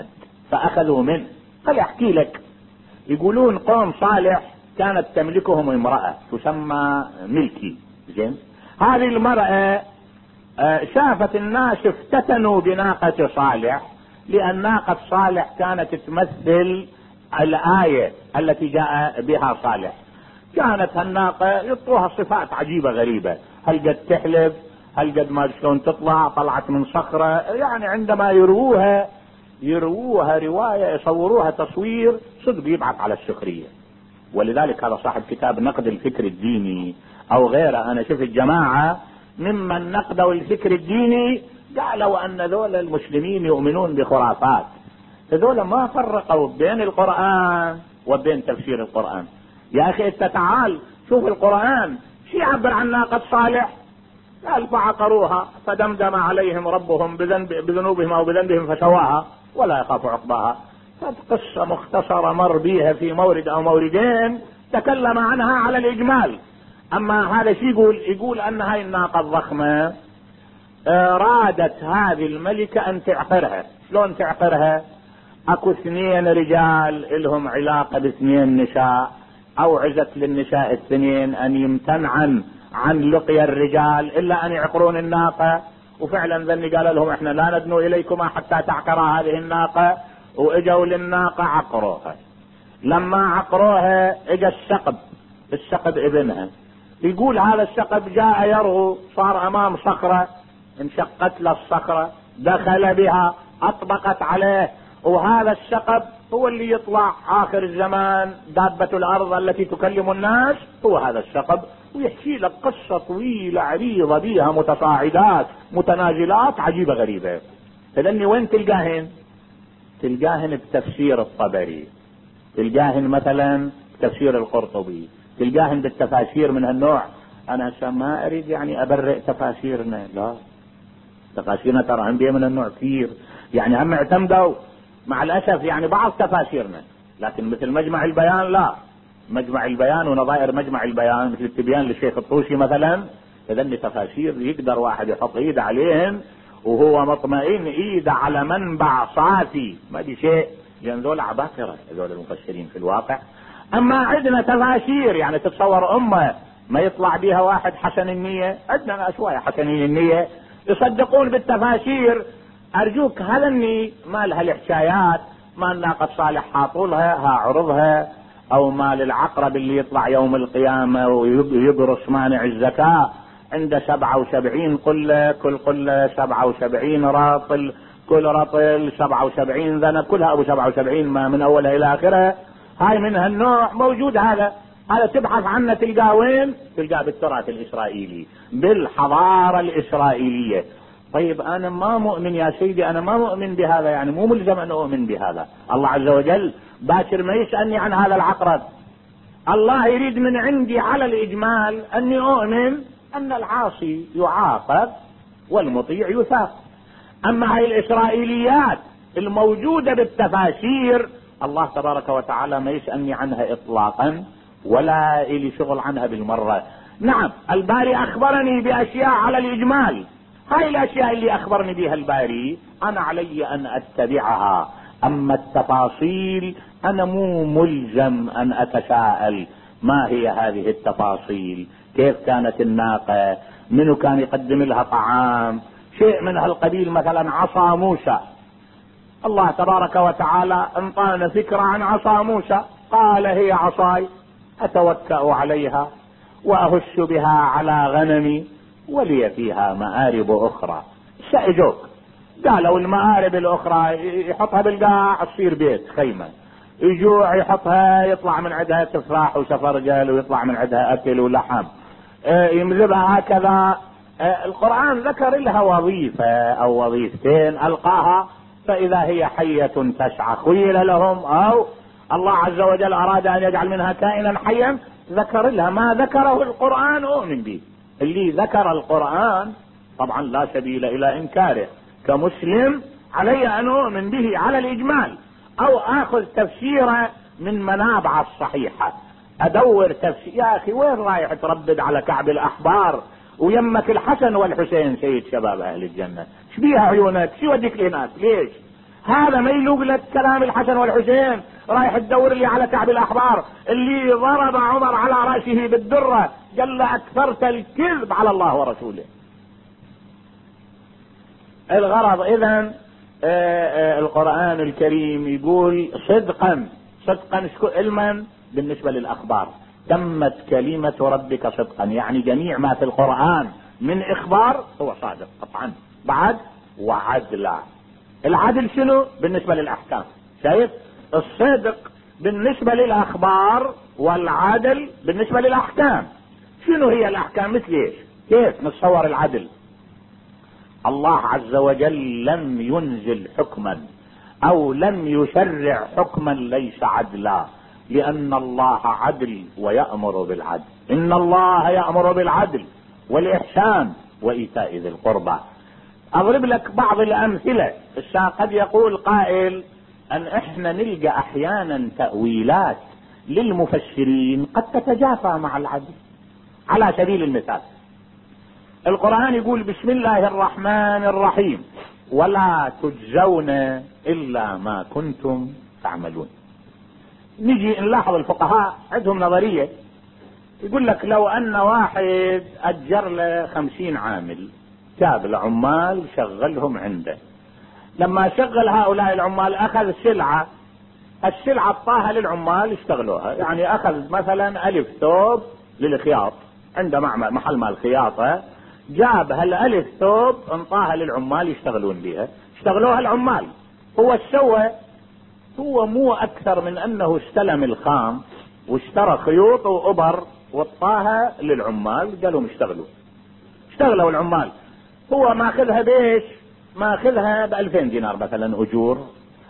فاخذوا منه. خلي احكي لك. يقولون قوم صالح كانت تملكهم امرأة تسمى ملكي. زين، هذه المرأة شافت الناس افتتنوا بناقة صالح، لأن ناقة صالح كانت تمثل الآية التي جاء بها صالح. كانت هالناقة يعطوها صفات عجيبة غريبة، هل قد تحلب، هل قد ما شلون تطلع، طلعت من صخرة. يعني عندما يرووها يرووها رواية، يصوروها تصوير صدق يبعث على السخرية. ولذلك هذا صاحب كتاب نقد الفكر الديني او غيره، انا شفت جماعة ممن نقدوا الفكر الديني قالوا ان ذول المسلمين يؤمنون بخرافات. هذول ما فرقوا بين القرآن وبين تفسير القرآن. يا اخي انت تعال شوف القرآن شو يعبر عن ناقة صالح. قال فعقروها فدمدم عليهم ربهم بذنب بذنوبهم او بذنبهم فسواها ولا يخاف عقباها. قصة مختصرة مر بيها في مورد او موردين، تكلم عنها على الاجمال. اما هذا شيء يقول يقول ان هاي الناقة الضخمة ارادت هذه الملكة ان تعقرها. شلون تعقرها؟ اكو اثنين رجال لهم علاقة باثنين نساء، اوعزت للنساء الاثنين ان يمتنعن عن لقي الرجال الا ان يعقرون الناقة. وفعلا ذني قال لهم احنا لا ندنو اليكما حتى تعقرا هذه الناقة، واجوا للناقة عقروها. لما عقروها اجا السقب، السقب ابنها. يقول هذا السقب جاء يرغو، صار امام صخرة، انشقت له الصخرة، دخل بها، اطبقت عليه. وهذا السقب هو اللي يطلع اخر الزمان دابة الارض التي تكلم الناس، هو هذا السقب. ويحكي لك قصة طويلة عريضة بيها متصاعدات متنازلات عجيبة غريبة. فلاني وين تلقاهن؟ تلقاهن بتفسير الطبري، تلقاهن مثلا بتفسير القرطبي، تلقاهن بالتفاسير من هالنوع. انا ما اريد يعني ابرئ تفاسيرنا، لا، تفاسيرنا ترى عندي من النوع كثير، يعني هم اعتمدوا مع الاسف يعني بعض تفاسيرنا، لكن مثل مجمع البيان لا. مجمع البيان ونظائر مجمع البيان مثل التبيان للشيخ الطوسي مثلا، هذن تفاسير يقدر واحد يحط ايده عليهن وهو مطمئن ايده على منبع صافي، ما دي شيء، لان ذول عباقرة هذول المفسرين في الواقع. اما عندنا تفاسير يعني تتصور امه ما يطلع بها واحد حسن النية، عندنا شوية حسنين النية يصدقون بالتفاسير. ارجوك هذني مال هالحكايات، مال ناقة صالح حاطولها ها عرضها، او مال العقرب اللي يطلع يوم القيامة ويبرص مانع الزكاة عنده سبعة وسبعين قلة، كل قلة سبعة وسبعين راطل، كل رطل سبعة وسبعين ذنب، كلها ابو سبعة وسبعين ما من اولها الى اخرها. هاي من هالنوع موجود. هذا هذا تبحث عنه تلقاه وين؟ تلقاه بالتراث الاسرائيلي، بالحضارة الاسرائيلية. طيب انا ما مؤمن يا سيدي، انا ما مؤمن بهذا، يعني مو ملزم ان اؤمن بهذا. الله عز وجل باكر ما يسألني عن هذا العقرب، الله يريد من عندي على الاجمال اني اؤمن ان العاصي يعاقب والمطيع يثاب. اما هاي الاسرائيليات الموجودة بالتفاسير الله تبارك وتعالى ما يسألني عنها اطلاقا، ولا الي شغل عنها بالمرة. نعم الباري اخبرني باشياء على الاجمال، هاي الاشياء اللي اخبرني بها الباري انا علي ان اتبعها. اما التفاصيل انا مو ملزم ان اتساءل ما هي هذه التفاصيل، كيف كانت الناقة، منو كان يقدم لها طعام، شيء من هالقبيل. مثلا عصا موسى، الله تبارك وتعالى انطانا فكرة عن عصا موسى، قال هي عصاي اتوكأ عليها واهش بها على غنمي ولي فيها مآرب اخرى. سأجوك قالوا المآرب الاخرى يحطها بالقاع تصير بيت خيمة، يجوع يحطها يطلع من عندها تفاح وسفرجل ويطلع من عندها اكل ولحم، يمذبها هكذا. القرآن ذكر لها وظيفة او وظيفتين، القاها فاذا هي حية تسعى خيل لهم، او الله عز وجل اراد ان يجعل منها كائنا حيا ذكر لها. ما ذكره القرآن اؤمن به، اللي ذكر القرآن طبعا لا سبيل الى انكاره، كمسلم علي ان اؤمن به على الاجمال، او اخذ تفسيره من منابع الصحيحة، ادور تفسير. يا اخي وين رايح تردد على كعب الاحبار ويمك الحسن والحسين سيد شباب اهل الجنة؟ ايش بيها عيونك؟ شو وديك لهناك؟ ليش؟ هذا ما يلوق لك كلام الحسن والحسين رايح تدور لي على كعب الاحبار اللي ضرب عمر على رأسه بالدرة قال له اكثرت الكذب على الله ورسوله. الغرض اذا القرآن الكريم يقول صدقا صدقا علما بالنسبة للاخبار، تمت كلمة ربك صدقا، يعني جميع ما في القرآن من اخبار هو صادق قطعا. بعد وعدلا، العدل شنو؟ بالنسبة للاحكام. شايف الصدق بالنسبة للاخبار والعدل بالنسبة للاحكام. شنو هي الاحكام؟ مثل ايش؟ كيف نتصور العدل؟ الله عز وجل لم ينزل حكما او لم يشرع حكما ليس عدلا، لان الله عدل ويأمر بالعدل. ان الله يأمر بالعدل والاحسان وايتاء ذي القربى. اضرب لك بعض الامثلة. قد يقول قائل ان احنا نلقى احيانا تأويلات للمفسرين قد تتجافى مع العدل. على سبيل المثال القرآن يقول بسم الله الرحمن الرحيم ولا تجزون الا ما كنتم تعملون. نجي نلاحظ الفقهاء عندهم نظرية، يقول لك لو ان واحد اجر له خمسين عامل، جاب العمال شغلهم عنده، لما شغل هؤلاء العمال اخذ سلعة، السلعة اعطاها للعمال يشتغلوها. يعني اخذ مثلا الف ثوب للخياط، عنده محل مال خياطة، جاب هالالف ثوب انطاها للعمال يشتغلون بها، اشتغلوها العمال. هو سوى هو مو اكثر من انه استلم الخام واشترى خيوط وابر واعطاها للعمال قالوا اشتغلوا. اشتغلوا العمال، هو ماخذها بيش؟ ماخذها بألفين دينار مثلا اجور،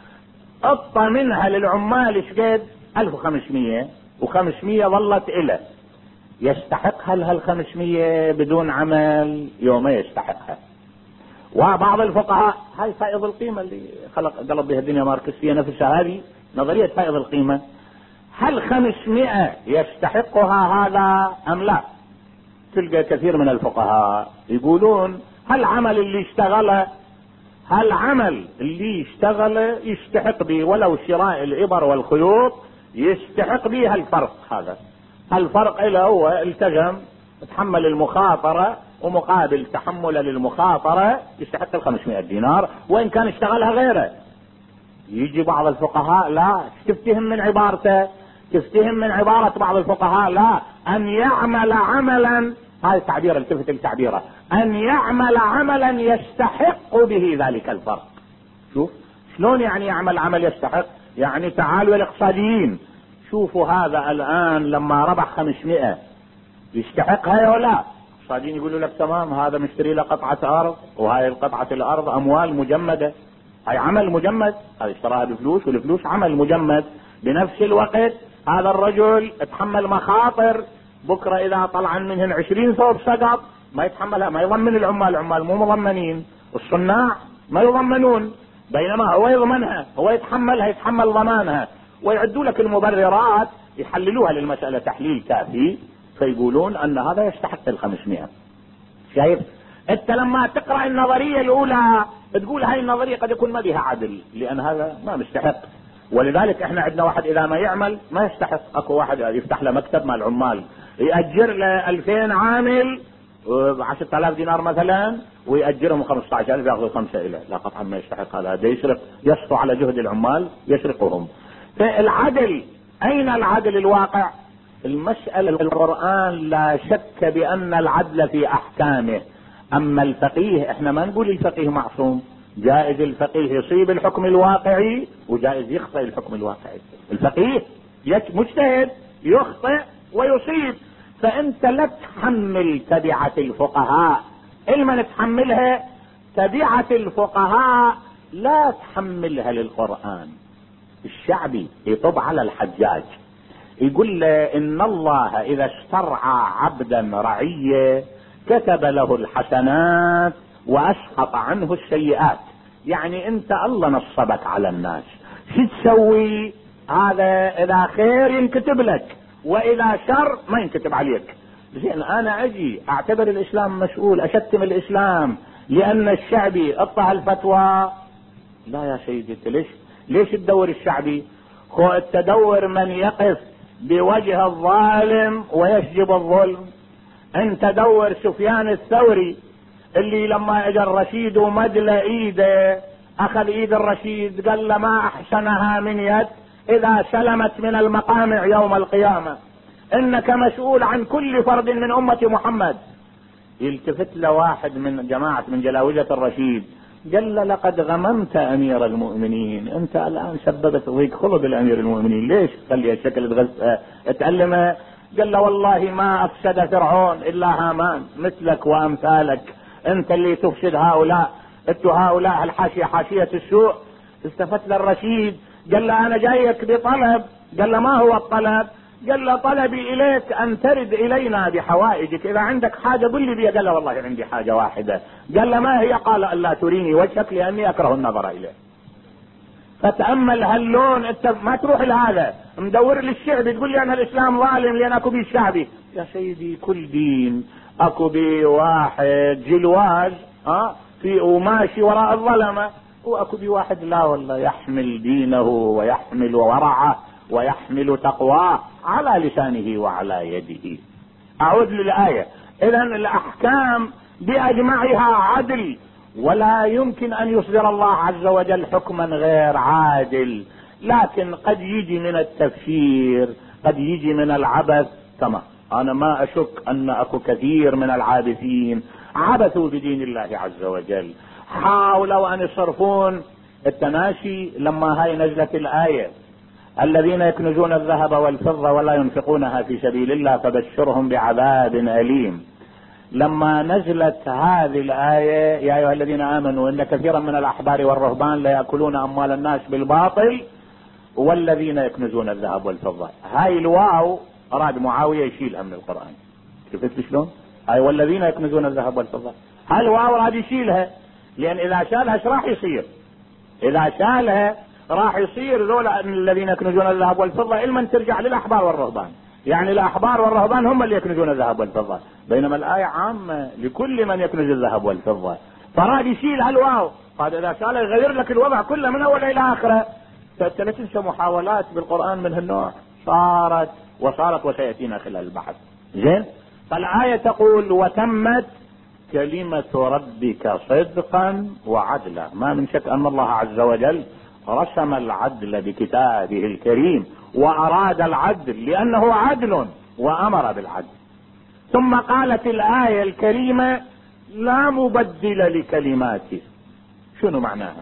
اعطى منها للعمال ايش قد؟ ألف وخمسمية، وخمسمية ظلت اله. يستحقها لها الخمسمية بدون عمل؟ يوم يستحقها. وبعض الفقهاء هاي فائض القيمة اللي خلق قلب بها الدنيا ماركسية نفسها، هذه نظرية فائض القيمة. هل خمسمائة يستحقها هذا ام لا؟ تلقى كثير من الفقهاء يقولون هل عمل اللي اشتغله هل عمل اللي اشتغله يستحق به ولو شراء الابر والخيوط، يستحق به الفرق. هذا الفرق له هو التزم تحمل المخاطرة، ومقابل تحمل للمخاطرة يستحق الخمسمائة دينار وان كان اشتغلها غيره. يجي بعض الفقهاء لا، تفتهم من عبارته، تفتهم من عبارة بعض الفقهاء لا، ان يعمل عملا، هاي التعبير التفت التعبيره، ان يعمل عملا يستحق به ذلك الفرق. شوف شلون يعني يعمل عمل يستحق؟ يعني تعالوا الاقتصاديين شوفوا هذا الان لما ربح خمسمائة يستحقها ولا لا؟ الاقتصاديين يقولوا لك تمام، هذا مشتري له قطعة ارض، وهاي القطعة الارض اموال مجمدة، هاي عمل مجمد، هذا اشتراها بفلوس والفلوس عمل مجمد. بنفس الوقت هذا الرجل اتحمل مخاطر، بكرة اذا طلع منهن عشرين ثوب سقط ما يتحملها، ما يضمن العمال، العمال مو مضمنين، الصناع ما يضمنون، بينما هو يضمنها، هو يتحملها، يتحمل ضمانها. ويعدوا لك المبررات يحللوها للمسألة تحليل كافي، فيقولون ان هذا يستحق الخمسمائة. شايف انت لما تقرأ النظرية الاولى تقول هاي النظرية قد يكون ما بها عدل، لان هذا ما مستحق. ولذلك احنا عندنا واحد اذا ما يعمل ما يستحق. اكو واحد يفتح له مكتب مع العمال يأجر له ألفين عامل بعشرة آلاف دينار مثلا، ويأجرهم خمسة عشر ألف ياخذوا خمسة إله، لا قطعا ما يستحق هذا. هذا يسرق، يسطو على جهد العمال يسرقهم. فالعدل، اين العدل الواقع؟ المسألة القرآن لا شك بان العدل في احكامه. اما الفقيه احنا ما نقول الفقيه معصوم، جائز الفقيه يصيب الحكم الواقعي وجائز يخطئ الحكم الواقعي. الفقيه مجتهد يخطئ ويصيب، فانت لا تحمل تبعة الفقهاء، علما تحملها تبعة الفقهاء لا تحملها للقرآن. الشعبي يطب على الحجاج يقول له ان الله اذا استرعى عبدا رعية كتب له الحسنات واسقط عنه السيئات. يعني انت الله نصبك على الناس، شو تسوي؟ هذا اذا خير ينكتب لك واذا شر ما ينكتب عليك. زين انا اجي اعتبر الاسلام مسؤول، اشتم الاسلام لان الشعبي اعطى الفتوى لا يا سيدي، ليش ليش الدور الشعبي؟ هو التدور من يقف بوجه الظالم ويشجب الظلم. انت دور سفيان الثوري اللي لما اجى الرشيد ومد ايده، اخذ ايد الرشيد قال له ما احسنها من يد اذا سلمت من المقامع يوم القيامة، انك مسؤول عن كل فرد من امة محمد. يلتفت له واحد من جماعة من جلاوجة الرشيد قال له لقد غممت امير المؤمنين، انت الان سببت ضيق خلق الامير المؤمنين، ليش خلي الشكل تألمه؟ قال له والله ما افسد فرعون الا هامان مثلك وامثالك، انت اللي تفسد هؤلاء، انتوا هؤلاء الحاشية حاشية السوء. استفت للرشيد قال له انا جايك بطلب. قال له ما هو الطلب؟ قال له طلبي اليك ان ترد الينا بحوائجك، اذا عندك حاجة قل لي بيها. قال له والله عندي حاجة واحدة. قال له ما هي؟ قال الا تريني وجهك لاني اكره النظر اليه. فتأمل هاللون، انت ما تروح لهذا مدور للشعب تقول لي انا الاسلام ظالم لان اكو بي الشعبي. يا سيدي كل دين اكو بي واحد جلواز ها في وماشي وراء الظلمة، واكو بي واحد لا والله يحمل دينه ويحمل ورعه ويحمل تقواه على لسانه وعلى يده. اعود للآية. اذا الاحكام باجمعها عدل، ولا يمكن ان يصدر الله عز وجل حكما غير عادل، لكن قد يجي من التفسير، قد يجي من العبث. كما انا ما اشك ان اكو كثير من العابثين عبثوا بدين الله عز وجل، حاولوا ان يصرفون التناشي. لما هاي نزلت الآية الذين يكنزون الذهب والفضة ولا ينفقونها في سبيل الله فبشرهم بعذاب أليم، لما نزلت هذه الآية يا أيها الذين آمنوا إن كثيرا من الأحبار والرهبان لا يأكلون أموال الناس بالباطل والذين يكنزون الذهب والفضة، هاي الواو أراد معاوية يشيلها من القرآن. شفت شلون؟ هاي والذين يكنزون الذهب والفضة، هاي الواو أراد يشيلها، لأن إذا شالها ايش راح يصير؟ إذا شالها راح يصير ذولا الذين يكنزون الذهب والفضة علما ترجع للأحبار والرهبان، يعني الأحبار والرهبان هم اللي يكنزون الذهب والفضة، بينما الآية عامة لكل من يكنز الذهب والفضة. فراد يشيل هالواو، قال إذا شال يغير لك الوضع كله من أول إلى آخره. فأنت لا تنسى محاولات بالقرآن من هالنوع صارت وصارت وسيأتينا خلال البحث. زين، فالآية تقول وتمت كلمة ربك صدقا وعدلا. ما من شك أن الله عز وجل رسم العدل بكتابه الكريم وأراد العدل لأنه عدل وأمر بالعدل. ثم قالت الآية الكريمة لا مبدل لكلماته. شنو معناها؟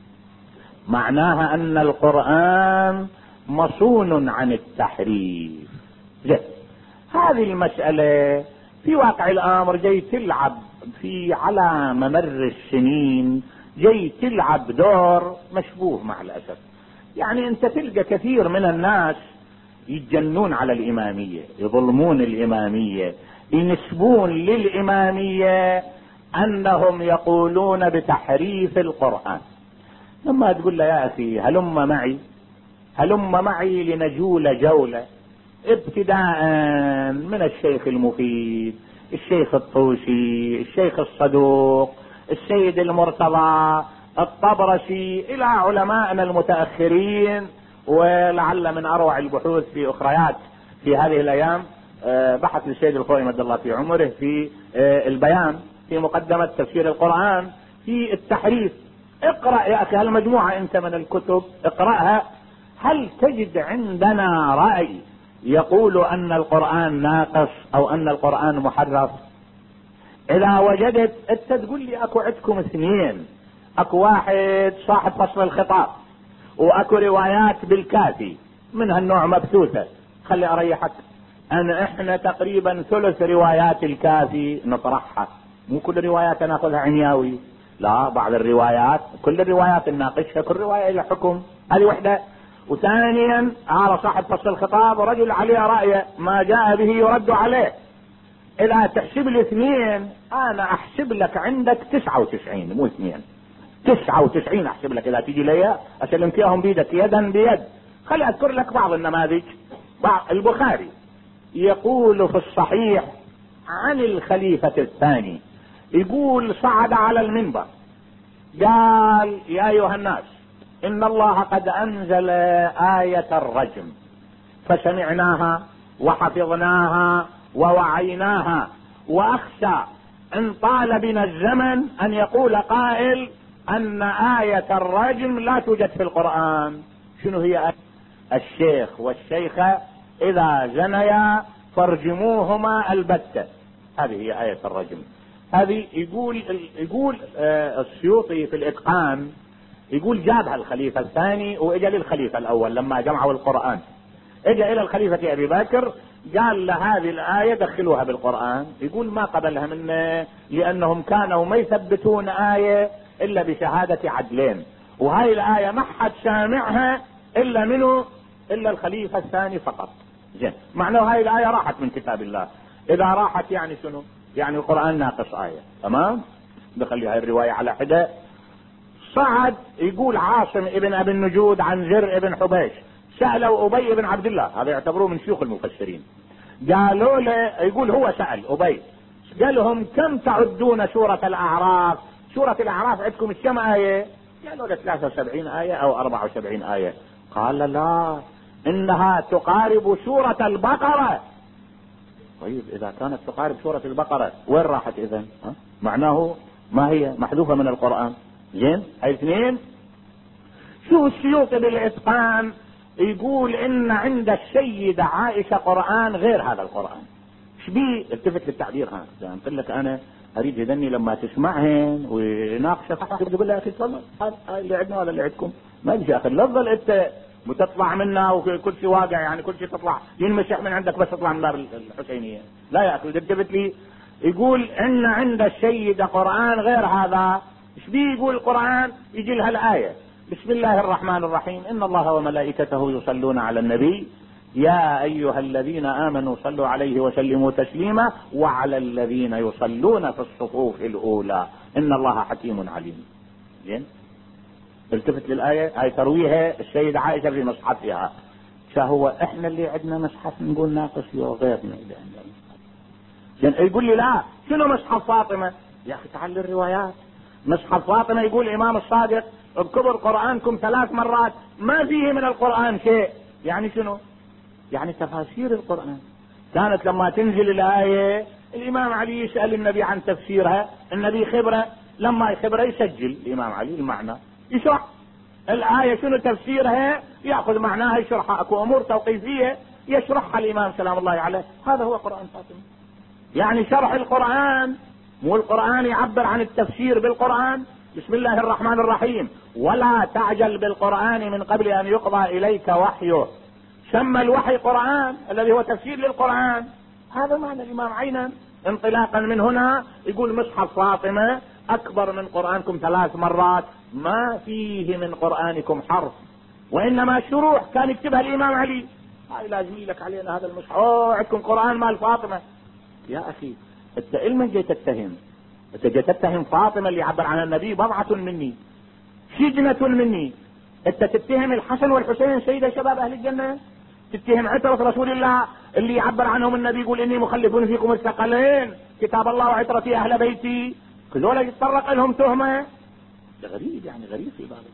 معناها أن القرآن مصون عن التحريف. زين، هذه المسألة في واقع الأمر جاي تلعب في على ممر السنين، جاي تلعب دور مشبوه مع الأسف. يعني أنت تلقى كثير من الناس يتجنون على الإمامية، يظلمون الإمامية، ينسبون للإمامية أنهم يقولون بتحريف القرآن. لما تقول له يا أخي هلم معي هلم معي لنجول جولة، ابتداء من الشيخ المفيد، الشيخ الطوسي، الشيخ الصدوق، السيد المرتضى، الطبرسي، الى علماءنا المتأخرين، ولعل من اروع البحوث في اخريات في هذه الايام بحث السيد الخوئي مد الله في عمره في البيان في مقدمة تفسير القرآن في التحريف. اقرأ يا اخي هالمجموعة انت من الكتب، اقرأها، هل تجد عندنا رأي يقول ان القرآن ناقص او ان القرآن محرف؟ اذا وجدت انت تقول لي اكو عندكم اثنين، اكو واحد صاحب فصل الخطاب واكو روايات بالكافي من هالنوع مبثوثة. خلي اريحك، انا احنا تقريبا ثلث روايات الكافي نطرحها، مو كل الروايات ناخذها عنياوي، لا، بعض الروايات كل الروايات نناقشها، كل رواية لها حكم، هذه وحدة. وثانيا هذا صاحب فصل الخطاب رجل عليه رأي، ما جاء به يرد عليه. اذا تحسب لي اثنين انا احسب لك عندك تسعة وتسعين، مو اثنين، تسعة وتسعين احسب لك. اذا تيجي لي اسلم فيهم بيدك يدا بيد. خلي اذكر لك بعض النماذج. بعض البخاري يقول في الصحيح عن الخليفة الثاني، يقول صعد على المنبر قال يا ايها الناس ان الله قد انزل آية الرجم فسمعناها وحفظناها ووعيناها، واخشى ان طال بنا الزمن ان يقول قائل ان آية الرجم لا توجد في القرآن. شنو هي آية؟ الشيخ والشيخة اذا زنيا فارجموهما البتة، هذه هي آية الرجم. هذه يقول يقول آه السيوطي في الاتقان، يقول جابها الخليفة الثاني واجا للخليفة الاول لما جمعوا القرآن، اجا الى الخليفة ابي بكر قال له هذه الآية دخلوها بالقرآن. يقول ما قبلها منه لانهم كانوا ما يثبتون آية الا بشهادة عدلين، وهاي الآية ما حد سامعها الا منه الا الخليفة الثاني فقط. زين، معناه هاي الآية راحت من كتاب الله. اذا راحت يعني شنو؟ يعني القرآن ناقص آية. تمام، بخلي هاي الرواية على حدة. صعد يقول عاصم ابن ابي النجود عن زر ابن حبيش سألوا ابي بن عبد الله، هذا يعتبروه من شيوخ المفسرين، قالوا له، يقول هو سأل ابي قال لهم كم تعدون سورة الاعراف؟ سورة الاعراف عندكم كم آية؟ قالوا له ثلاثة وسبعين آية او اربعة وسبعين آية. قال لا، انها تقارب سورة البقرة. طيب اذا كانت تقارب سورة البقرة وين راحت اذن؟ معناه ما هي محذوفة من القرآن. زين، هاي اثنين. شو السيوطي بالاتقان يقول ان عند السيدة عائشة قرآن غير هذا القرآن. ايش بيه؟ التفت للتعبير. ها قلت لك انا اريد هذني لما تسمعهن وناقشه تقول لها اخي تفضل هذا اللي عندنا ولا اللي عندكم، ما يجي اخي لا تظل انت وتطلع منا وكل شيء واقع، يعني كل شيء تطلع ينمسح من عندك بس تطلع من باب الحسينية. لا يا اخي التفت لي. يقول ان عند السيدة قرآن غير هذا. ايش بيه؟ يقول القرآن يجي لها الآية بسم الله الرحمن الرحيم ان الله وملائكته يصلون على النبي يا ايها الذين امنوا صلوا عليه وسلموا تسليما وعلى الذين يصلون في الصفوف الاولى ان الله حكيم عليم. زين، التفت للآية. هاي ترويها السيدة عائشة في مصحفها. فهو احنا اللي عندنا مصحف نقول ناقص وغيرنا اللي عندنا مصحف. زين، يقول لي لا شنو مصحف فاطمة؟ يا اخي تعال الروايات. مصحف فاطمة يقول الامام الصادق اذكروا قرآنكم ثلاث مرات ما فيه من القرآن شيء. يعني شنو؟ يعني تفاسير القرآن. كانت لما تنزل الآية الامام علي يسأل النبي عن تفسيرها، النبي خبره، لما يخبره يسجل الامام علي المعنى، يشرح الآية شنو تفسيرها، يأخذ معناها يشرحها. اكو امور توقيفية يشرحها الامام سلام الله عليه. هذا هو قرآن فاطمة، يعني شرح القرآن. مو القرآن يعبر عن التفسير بالقرآن. بسم الله الرحمن الرحيم ولا تعجل بالقرآن من قبل ان يقضى اليك وحيه. سمى الوحي قرآن الذي هو تفسير للقرآن. هذا معنى الامام عينا. انطلاقا من هنا يقول مصحف فاطمة اكبر من قرآنكم ثلاث مرات، ما فيه من قرآنكم حرف، وانما شروح كان يكتبها الامام علي. هاي لازم لك علينا هذا المصحف. اوه عندكم قرآن مال فاطمة. يا اخي انت علما جيت تتهم، انت جيت تتهم فاطمة اللي يعبر عن النبي بضعة مني شجنة مني. انت تتهم الحسن والحسين سيد شباب اهل الجنة، تتهم عترة رسول الله اللي يعبر عنهم النبي يقول اني مخلف فيكم الثقلين كتاب الله وعترتي اهل بيتي، كذولا يتطرق لهم تهمة. غريب، يعني غريب في ذلك.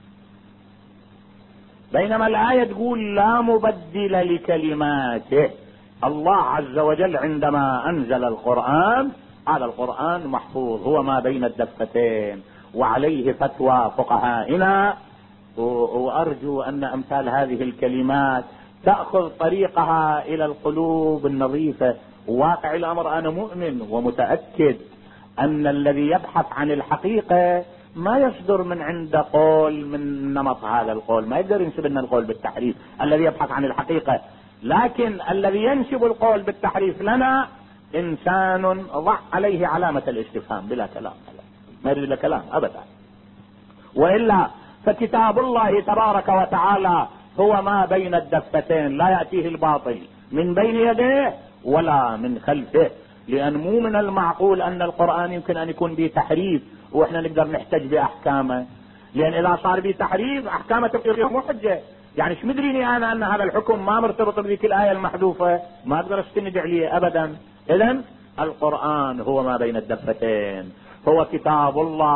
بينما الآية تقول لا مبدل لكلماته. الله عز وجل عندما انزل القرآن، هذا القرآن محفوظ هو ما بين الدفتين، وعليه فتوى فقهائنا. وارجو ان امثال هذه الكلمات تأخذ طريقها الى القلوب النظيفة. واقع الامر انا مؤمن ومتأكد ان الذي يبحث عن الحقيقة ما يصدر من عند قول من نمط هذا القول، ما يقدر ينسب لنا القول بالتحريف الذي يبحث عن الحقيقة. لكن الذي ينسب القول بالتحريف لنا انسان ضع عليه علامة الاستفهام بلا كلام، ما يريد له كلام ابدا. والا فكتاب الله تبارك وتعالى هو ما بين الدفتين، لا يأتيه الباطل من بين يديه ولا من خلفه. لان مو من المعقول ان القرآن يمكن ان يكون به تحريف واحنا نقدر نحتج باحكامه، لان اذا صار به تحريف احكامه تبقى مو حجه. يعني ايش مدريني انا ان هذا الحكم ما مرتبط بذيك الايه المحذوفه، ما اقدر استند عليه ابدا. اذن القرآن هو ما بين الدفتين، هو كتاب الله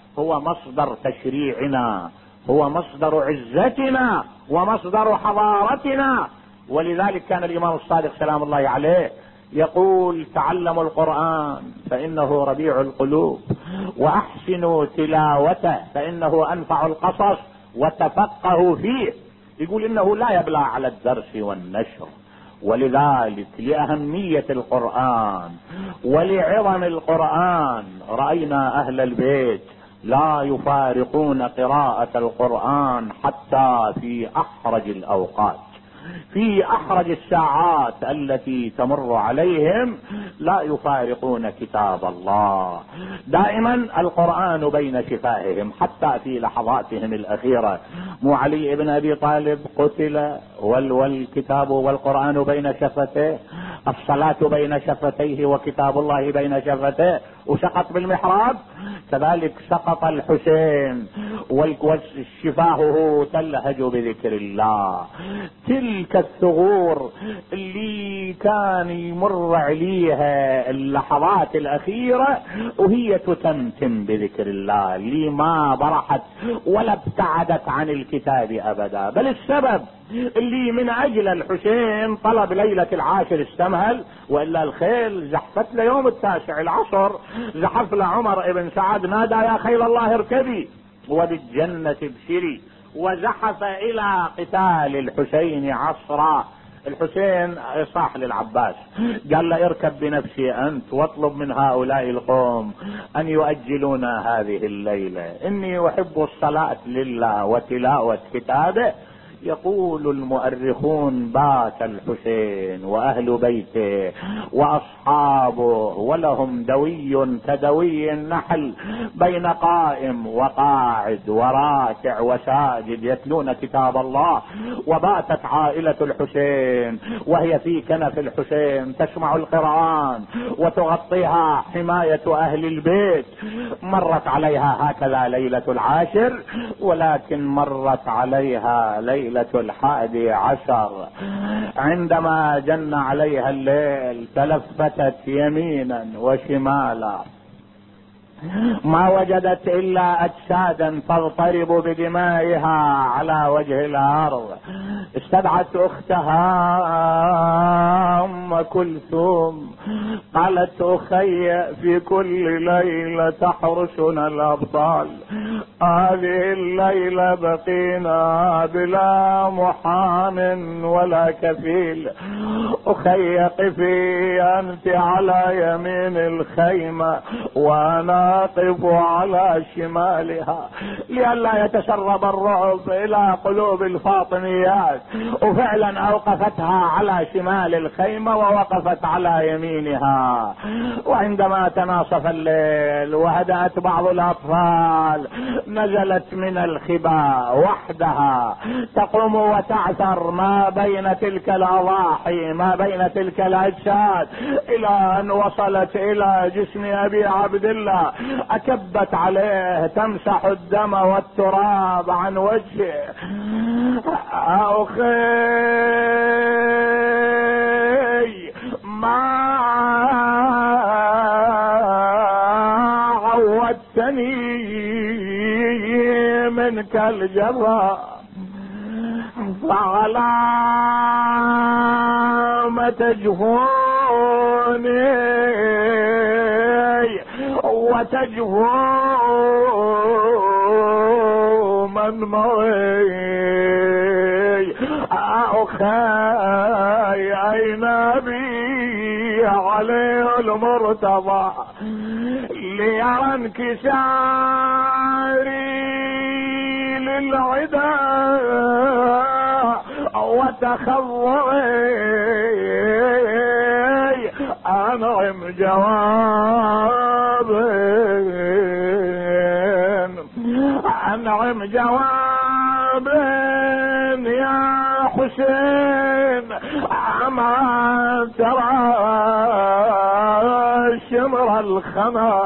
هو مصدر تشريعنا، هو مصدر عزتنا ومصدر حضارتنا. ولذلك كان الامام الصادق سلام الله عليه يقول: تعلموا القرآن فإنه ربيع القلوب، وأحسنوا تلاوته فإنه أنفع القصص، وتفقهوا فيه. يقول إنه لا يبلى على الدرس والنشر. ولذلك لأهمية القرآن ولعظم القرآن رأينا أهل البيت لا يفارقون قراءة القرآن حتى في أحرج الأوقات، في احرج الساعات التي تمر عليهم لا يفارقون كتاب الله. دائما القرآن بين شفاههم حتى في لحظاتهم الاخيرة. مو علي بن ابي طالب قتل والكتاب والقرآن بين شفتيه، الصلاة بين شفتيه وكتاب الله بين شفتيه، وسقط بالمحراب. كذلك سقط الحسين والشفاهه تلهج بذكر الله. تلك الثغور اللي كان يمر عليها اللحظات الاخيرة وهي تتمتم بذكر الله، اللي ما برحت ولا ابتعدت عن الكتاب ابدا. بل السبب اللي من اجل الحسين طلب ليلة العاشر استمهل، والا الخيل زحفت له يوم التاسع العصر، زحف له عمر ابن سعد نادى: يا خيل الله اركبي وبالجنة ابشري، وزحف الى قتال الحسين عصرا. الحسين صاح للعباس قال له: اركب بنفسي انت واطلب من هؤلاء القوم ان يؤجلونا هذه الليلة، اني احب الصلاة لله وتلاوة كتابه. يقول المؤرخون: بات الحسين واهل بيته واصحابه ولهم دوي كدوي النحل بين قائم وقاعد وراكع وساجد يتلون كتاب الله. وباتت عائلة الحسين وهي في كنف الحسين تسمع القرآن وتغطيها حماية اهل البيت. مرت عليها هكذا ليلة العاشر، ولكن مرت عليها ليلة ليلة الحادي عشر عندما جن عليها الليل تلفتت يمينا وشمالا، ما وجدت الا اجسادا تضطرب بدمائها على وجه الارض. استدعت اختها ام كلثوم، قالت: اخي في كل ليلة تحرسنا الابطال، هذه الليلة بقينا بلا محام ولا كفيل. اخي قفي انت على يمين الخيمة وانا اقف على شمالها، لئلا يتسرب الرعب الى قلوب الفاطميات. وفعلا اوقفتها على شمال الخيمة ووقفت على يمينها. وعندما تناصف الليل وهدأت بعض الاطفال نزلت من الخباء وحدها تقوم وتعثر ما بين تلك الاضاحي ما بين تلك الاجساد، الى ان وصلت الى جسم ابي عبد الله، اكبت عليه تمسح الدم والتراب عن وجهه. اخي ما عودتني منك الجراء، فعلى ما تجهوني وتجهو من معي. اخي اين بي عليه المرتضى ليرى انكساري للعدا وتخضعي، انعم جواب انعم جواب يا حسين. اما ترى شمر الخنا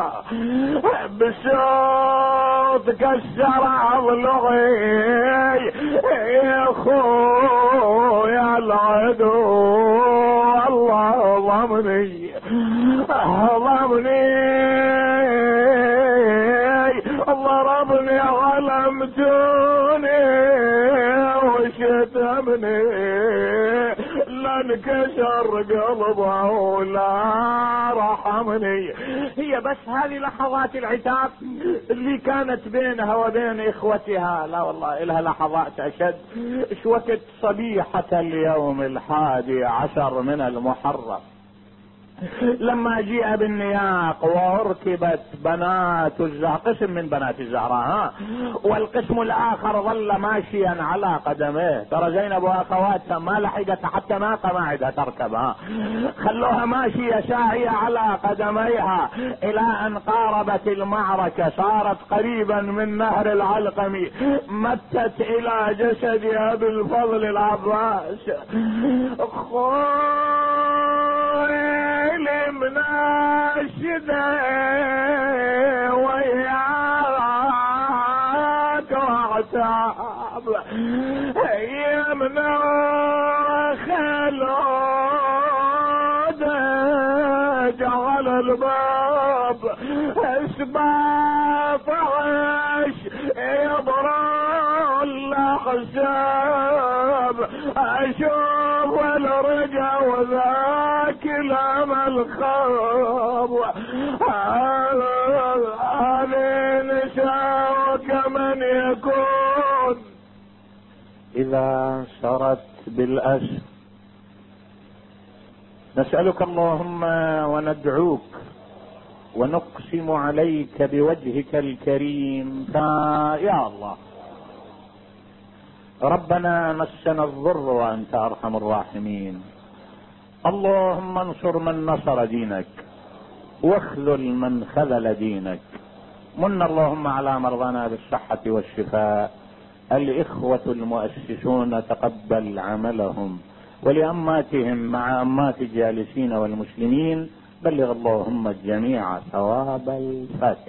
بصوت كسر ضلعي، يا خويا العدو الله ضمني ضمني الله انكسر قلبه ولا رحمني. هي بس هذه لحظات العتاب اللي كانت بينها وبين اخوتها، لا والله لها لحظات اشد. ايش وقت صبيحة اليوم الحادي عشر من المحرم لما جيء بالنياق واركبت بنات الزهراء، قسم من بنات الزهراء ها، والقسم الاخر ظل ماشيا على قدميه. ترى زينب واخواتها ما لحقت حتى ناقه ما عندها تركبها، خلوها ماشيه ساعيه على قدميها الى ان قاربت المعركه، صارت قريبا من نهر العلقمي، متت الى جسد ابي الفضل العباس. مناشدة وياك واعتاب يا منا خلود جعل الباب اسباب عش يبرى الاحزاب اشوف الرجا وذاك الامل خاب هذا نساء كمن يكون اذا سرت بالاسر. نسألك اللهم وندعوك ونقسم عليك بوجهك الكريم يا الله ربنا مسنا الضر وانت ارحم الراحمين. اللهم انصر من نصر دينك واخذل من خذل دينك. من اللهم على مرضانا بالصحة والشفاء. الاخوة المؤسسون تقبل عملهم، ولأماتهم مع أمات الجالسين والمسلمين بلغ اللهم الجميع ثواب الفاتحة.